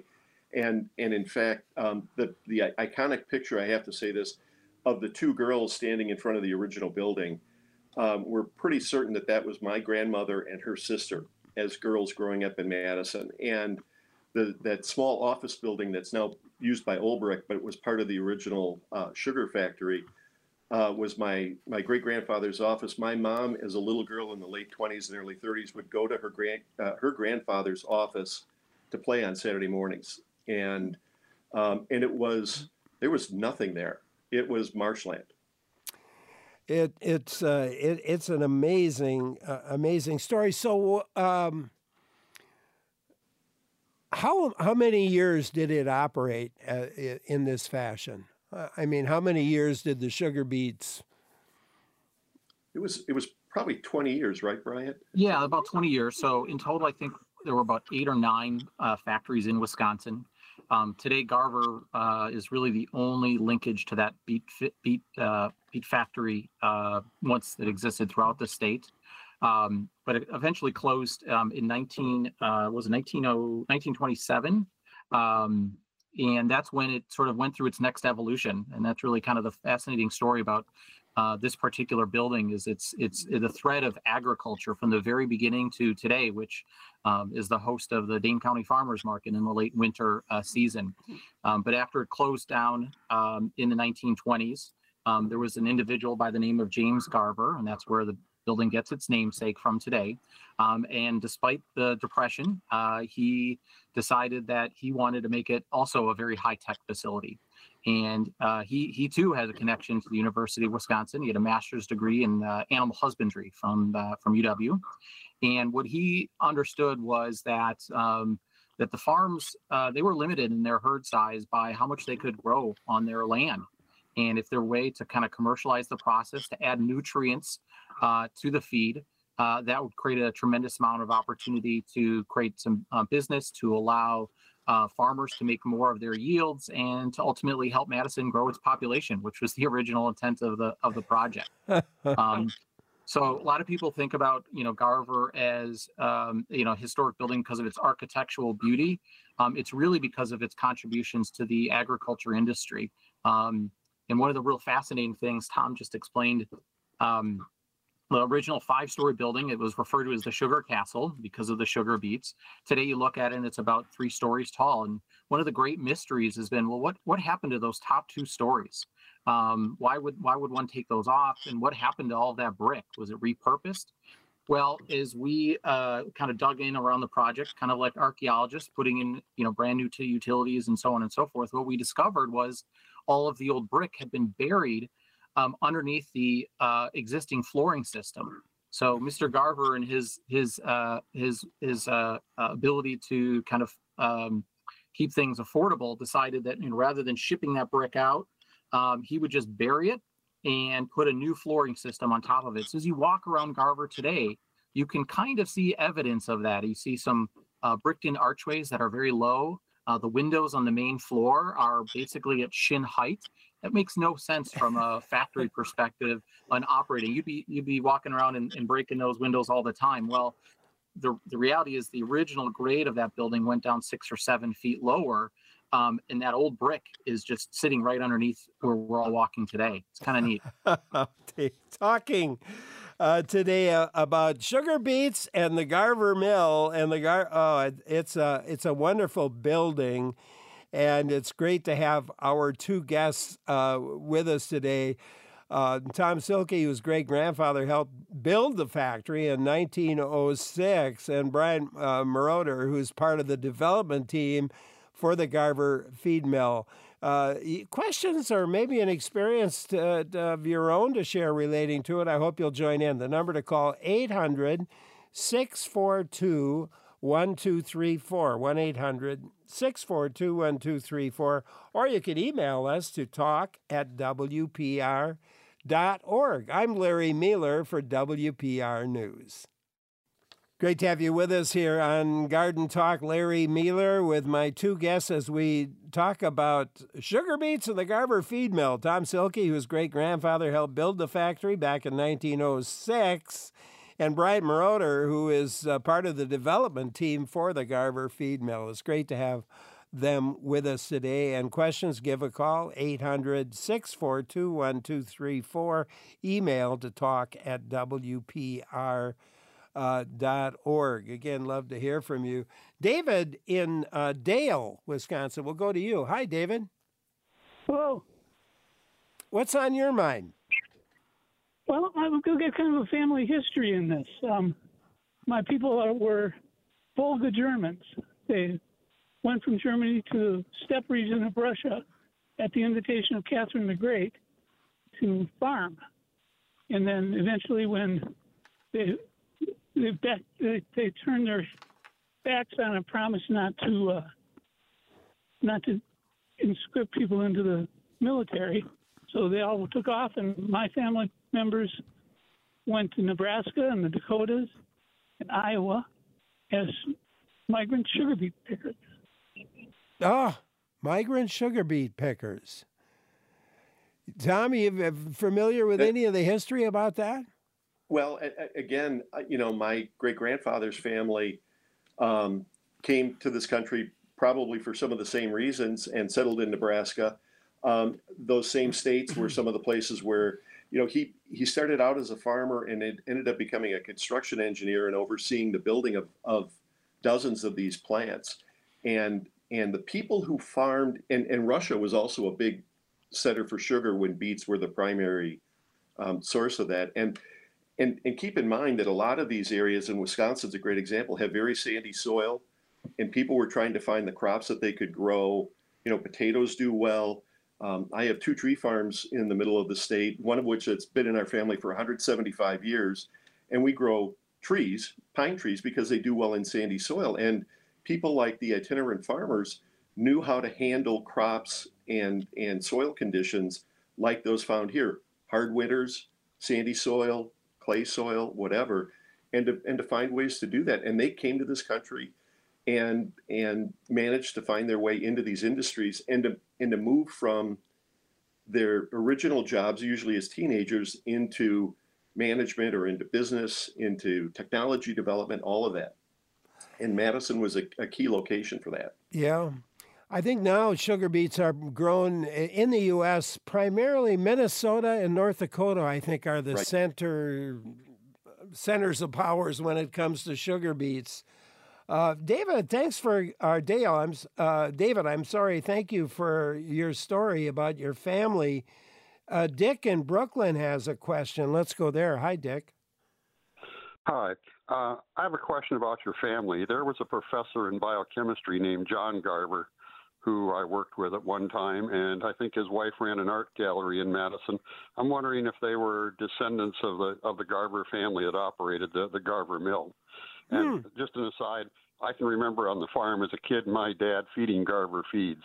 And and in fact, um, the the iconic picture, I have to say this, of the two girls standing in front of the original building, um, we're pretty certain that that was my grandmother and her sister as girls growing up in Madison. And the that small office building that's now used by Olbrich, but it was part of the original uh, sugar factory, uh, was my my great grandfather's office. My mom, as a little girl in the late twenties and early thirties, would go to her grand uh, her grandfather's office to play on Saturday mornings, and um, and it was there was nothing there. It was marshland. It it's uh, it, it's an amazing uh, amazing story. So, um, how how many years did it operate uh, in this fashion? Uh, I mean, how many years did the Sugar Beets? It was it was probably twenty years, right, Brian? Yeah, about twenty years. So in total, I think there were about eight or nine uh, factories in Wisconsin. Um, today, Garver uh, is really the only linkage to that beet beet uh, beet factory uh, once that existed throughout the state. Um, but it eventually closed um, in nineteen uh, was it nineteen twenty-seven, um, and that's when it sort of went through its next evolution. And that's really kind of the fascinating story about uh, this particular building. Is it's it's the thread of agriculture from the very beginning to today, which Um, is the host of the Dane County Farmers Market in the late winter uh, season. Um, but after it closed down um, in the nineteen twenties, um, there was an individual by the name of James Garver, and that's where the building gets its namesake from today. Um, and despite the Depression, uh, he decided that he wanted to make it also a very high-tech facility. And uh, he, he too has a connection to the University of Wisconsin. He had a master's degree in uh, animal husbandry from, uh, from U W. And what he understood was that um, that the farms, uh, they were limited in their herd size by how much they could grow on their land. And if their way to kind of commercialize the process, to add nutrients uh, to the feed, uh, that would create a tremendous amount of opportunity to create some uh, business, to allow uh, farmers to make more of their yields, and to ultimately help Madison grow its population, which was the original intent of the of the project. Um, So a lot of people think about, you know, Garver as, um, you know, historic building because of its architectural beauty. Um, it's really because of its contributions to the agriculture industry. Um, and one of the real fascinating things Tom just explained, um, the original five-story building, it was referred to as the Sugar Castle because of the sugar beets. Today you look at it and it's about three stories tall. And one of the great mysteries has been, well, what, what happened to those top two stories? Um, why would why would one take those off? And what happened to all of that brick? Was it repurposed? Well, as we uh, kind of dug in around the project, kind of like archaeologists putting in, you know, brand new t- utilities and so on and so forth, what we discovered was all of the old brick had been buried um, underneath the uh, existing flooring system. So Mister Garver and his his uh, his his uh, ability to kind of um, keep things affordable decided that, you know, rather than shipping that brick out, Um, he would just bury it and put a new flooring system on top of it. So as you walk around Garver today, you can kind of see evidence of that. You see some uh, bricked in archways that are very low. Uh, the windows on the main floor are basically at shin height. That makes no sense from a factory perspective on operating. You'd be you'd be walking around and, and breaking those windows all the time. Well, the the reality is the original grade of that building went down six or seven feet lower. Um, and that old brick is just sitting right underneath where we're all walking today. It's kind of neat. Talking uh, today uh, about sugar beets and the Garver Mill and the Gar. Oh, it, it's a it's a wonderful building, and it's great to have our two guests uh, with us today. Uh, Tom Silke, whose great grandfather helped build the factory in nineteen oh six, and Brian uh, Moroder, who's part of the development team for the Garver feed mill. Uh, questions or maybe an experience to, to, of your own to share relating to it, I hope you'll join in. The number to call, eight hundred, six four two, one two three four, one eight hundred, six four two, one two three four, or you can email us to talk at W P R dot org. I'm Larry Mueller for W P R News. Great to have you with us here on Garden Talk. Larry Mueller with my two guests as we talk about sugar beets and the Garver feed mill. Tom Silke, whose great-grandfather helped build the factory back in nineteen oh six, and Brian Moroder, who is uh, part of the development team for the Garver feed mill. It's great to have them with us today. And questions, give a call, eight hundred, six four two, one two three four. Email to talk at W P R dot org. Again, love to hear from you. David in uh, Dale, Wisconsin. We'll go to you. Hi, David. Hello. What's on your mind? Well, I will go get kind of a family history in this. Um, my people are, were Volga Germans. They went from Germany to the steppe region of Russia at the invitation of Catherine the Great to farm. And then eventually when they they, back, they, they turned their backs on a promise not to uh, not to conscript people into the military, so they all took off, and my family members went to Nebraska and the Dakotas and Iowa as migrant sugar beet pickers. Oh, migrant sugar beet pickers. Tommy, you familiar with any of the history about that? Well, a- a- again, uh, you know, my great-grandfather's family um, came to this country probably for some of the same reasons and settled in Nebraska. Um, those same states were some of the places where, you know, he, he started out as a farmer and it ended up becoming a construction engineer and overseeing the building of, of dozens of these plants. And and the people who farmed, and, and Russia was also a big setter for sugar when beets were the primary um, source of that. And, and and keep in mind that a lot of these areas, and Wisconsin's a great example, have very sandy soil, and people were trying to find the crops that they could grow. You know, potatoes do well. Um, I have two tree farms in the middle of the state, one of which has been in our family for one hundred seventy-five years, and we grow trees, pine trees, because they do well in sandy soil. And people like the itinerant farmers knew how to handle crops and, and soil conditions like those found here. Hard winters, sandy soil, clay soil, whatever, and to, and to find ways to do that. And they came to this country and and managed to find their way into these industries and to, and to move from their original jobs, usually as teenagers, into management or into business, into technology development, all of that. And Madison was a, a key location for that. Yeah. I think now sugar beets are grown in the U S, primarily Minnesota and North Dakota, I think, are the Right. center centers of powers when it comes to sugar beets. Uh, David, thanks for our Dale. I'm s- uh, David. I'm sorry. Thank you for your story about your family. Uh, Dick in Brooklyn has a question. Let's go there. Hi, Dick. Hi. Uh, I have a question about your family. There was a professor in biochemistry named John Garber who I worked with at one time, and I think his wife ran an art gallery in Madison. I'm wondering if they were descendants of the of the Garber family that operated the, the Garber Mill. And just an aside, I can remember on the farm as a kid my dad feeding Garber feeds.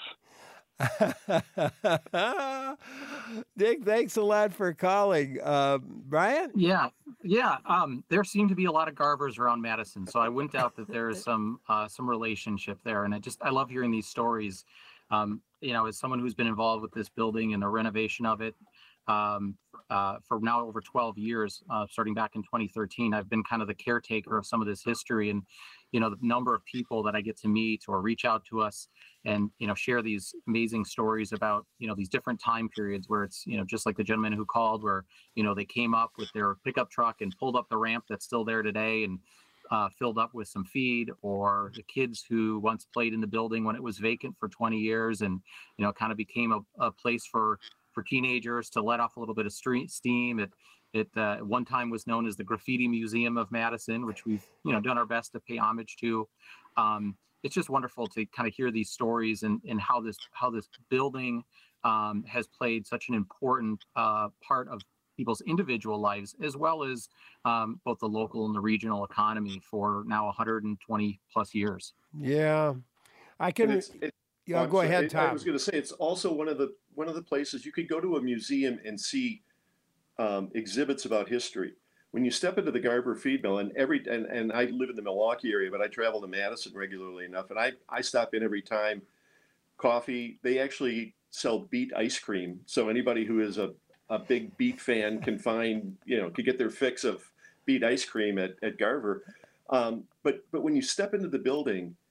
Dick, thanks a lot for calling. Uh, Brian? Yeah, yeah. Um, there seem to be a lot of Garbers around Madison, so I wouldn't doubt that there is some uh, some relationship there. And I just I love hearing these stories. Um, you know, as someone who's been involved with this building and the renovation of it um, uh, for now over twelve years, uh, starting back in twenty thirteen, I've been kind of the caretaker of some of this history. And you know, the number of people that I get to meet or reach out to us and, you know, share these amazing stories about, you know, these different time periods where it's, you know, just like the gentleman who called where, you know, they came up with their pickup truck and pulled up the ramp that's still there today and uh, filled up with some feed, or the kids who once played in the building when it was vacant for twenty years and, you know, kind of became a, a place for, for teenagers to let off a little bit of street steam. It, It uh, at one time was known as the Graffiti Museum of Madison, which we've you know done our best to pay homage to. Um, it's just wonderful to kind of hear these stories and, and how this how this building um, has played such an important uh, part of people's individual lives, as well as um, both the local and the regional economy for now one hundred twenty plus years. Yeah, I can. And it's- it- yeah, I'm go sorry, ahead, I- Tom. I was going to say it's also one of the one of the places you could go to a museum and see um, exhibits about history. When you step into the Garber feed mill, and every and, and I live in the Milwaukee area, but I travel to Madison regularly enough, and I I stop in every time. Coffee. They actually sell beet ice cream, so anybody who is a a big beet fan can find you know could get their fix of beet ice cream at at Garber. Um, but but when you step into the building,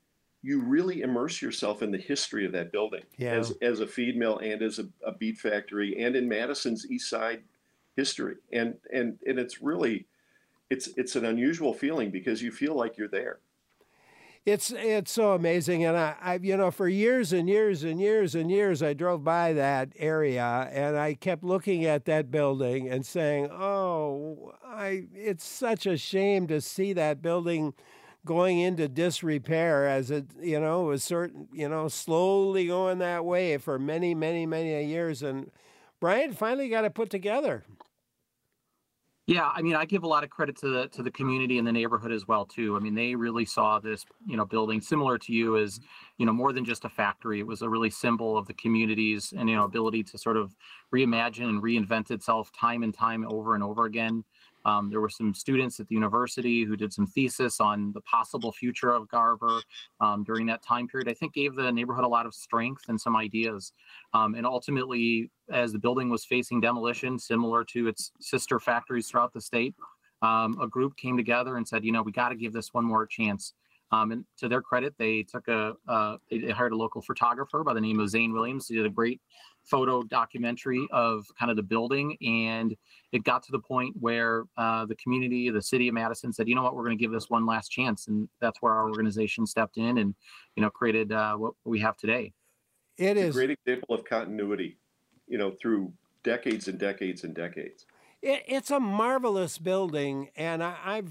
you really immerse yourself in the history of that building Yeah. as as a feed mill and as a, a beet factory and in Madison's East Side history. And and and it's really it's it's an unusual feeling because you feel like you're there. It's it's so amazing, and I, I you know for years and years and years and years I drove by that area and I kept looking at that building and saying, oh, I it's such a shame to see that building going into disrepair as it you know was certain you know slowly going that way for many many many years, and Brian finally got it put together. Yeah, I mean, I give a lot of credit to the to the community and the neighborhood as well too. I mean, they really saw this, you know, building similar to you as, you know, more than just a factory. It was a really symbol of the community's and you know ability to sort of reimagine and reinvent itself time and time over and over again. Um, there were some students at the university who did some thesis on the possible future of Garver um, during that time period. I think gave the neighborhood a lot of strength and some ideas. Um, and ultimately, as the building was facing demolition, similar to its sister factories throughout the state, um, a group came together and said, you know, we got to give this one more chance. Um, and to their credit, they took a uh, they hired a local photographer by the name of Zane Williams. He did a great photo documentary of kind of the building, and it got to the point where uh, the community, the city of Madison, said, you know what, we're going to give this one last chance, and that's where our organization stepped in and you know created uh, what we have today. It it's is a great example of continuity, you know, through decades and decades and decades. It, it's a marvelous building, and I, I'm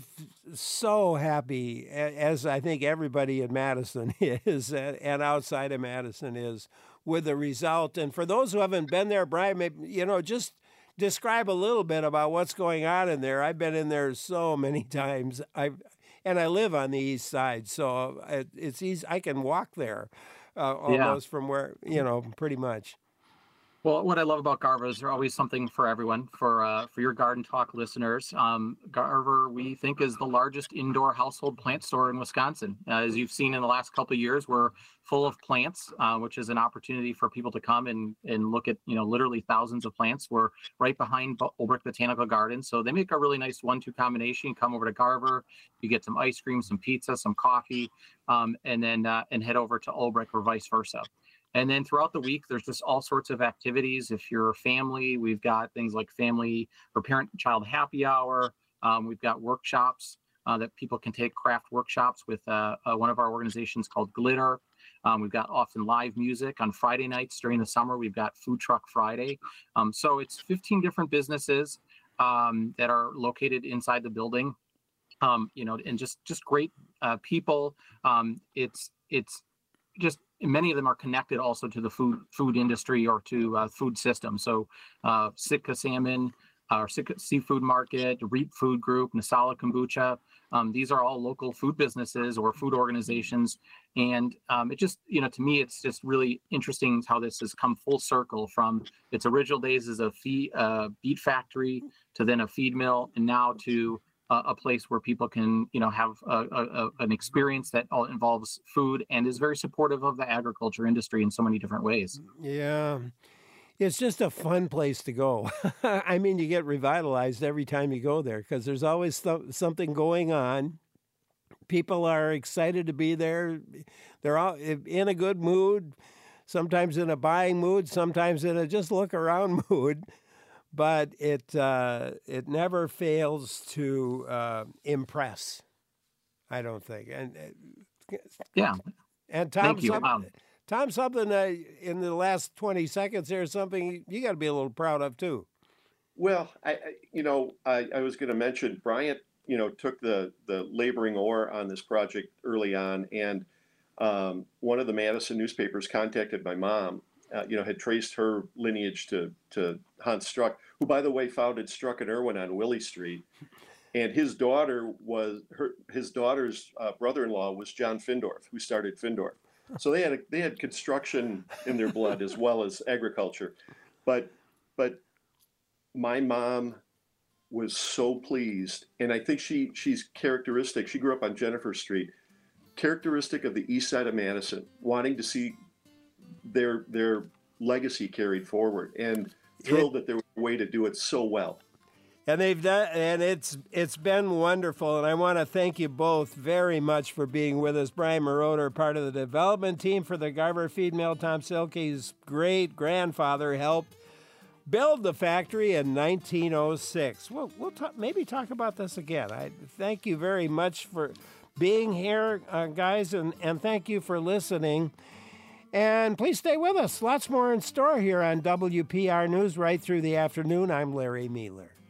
so happy, as I think everybody in Madison is, and outside of Madison is, with the result. And for those who haven't been there, Brian, maybe, you know, just describe a little bit about what's going on in there. I've been in there so many times. I've and I live on the east side, so it, it's easy. I can walk there uh, almost yeah. from where you know, pretty much. Well, what I love about Garver is there's always something for everyone. For uh, for your Garden Talk listeners, um, Garver, we think, is the largest indoor household plant store in Wisconsin. Uh, as you've seen in the last couple of years, we're full of plants, uh, which is an opportunity for people to come and, and look at, you know, literally thousands of plants. We're right behind Olbrich Botanical Gardens, so they make a really nice one two combination. You come over to Garver, you get some ice cream, some pizza, some coffee, um, and then uh, and head over to Olbrich or vice versa. And then throughout the week, there's just all sorts of activities. If you're a family, we've got things like family or parent-child happy hour. Um, we've got workshops uh, that people can take, craft workshops with uh, uh, one of our organizations called Glitter. Um, we've got often live music on Friday nights during the summer. We've got Food Truck Friday. Um, so it's fifteen different businesses um, that are located inside the building. Um, you know, and just just great uh, people. Um, it's it's just many of them are connected also to the food food industry or to uh, food system. So uh, Sitka Salmon, our Sitka Seafood Market, Reap Food Group, Nasala Kombucha. Um, these are all local food businesses or food organizations. And um, it just, you know, to me, it's just really interesting how this has come full circle from its original days as a feed, uh, beet factory to then a feed mill, and now to Uh, a place where people can, you know, have a, a, an experience that all involves food and is very supportive of the agriculture industry in so many different ways. Yeah, it's just a fun place to go. I mean, you get revitalized every time you go there because there's always th- something going on. People are excited to be there. They're all in a good mood, sometimes in a buying mood, sometimes in a just look around mood. But it uh, it never fails to uh, impress, I don't think. And uh, yeah, and Tom, Thank you. Some, Um, Tom, something uh, in the last twenty seconds there, something you got to be a little proud of too. Well, I, I you know I, I was going to mention Bryant, you know, took the the laboring oar on this project early on, and um, one of the Madison newspapers contacted my mom. Uh, you know, had traced her lineage to to Hans Struck, who, by the way, founded Struck and Irwin on Willie Street, and his daughter was her his daughter's uh, brother-in-law was John Findorf, who started Findorf. So they had a, they had construction in their blood as well as agriculture, but but my mom was so pleased, and I think she she's characteristic. She grew up on Jennifer Street, characteristic of the east side of Madison, wanting to see their their legacy carried forward, and thrilled that there was a way to do it so well. And they've done, and it's it's been wonderful. And I want to thank you both very much for being with us. Brian Moroder, part of the development team for the Garber Feed Mill. Tom Silke's great grandfather helped build the factory in nineteen oh six. We'll, we'll talk, maybe talk about this again. I thank you very much for being here, uh, guys, and, and thank you for listening. And please stay with us. Lots more in store here on W P R News right through the afternoon. I'm Larry Mueller.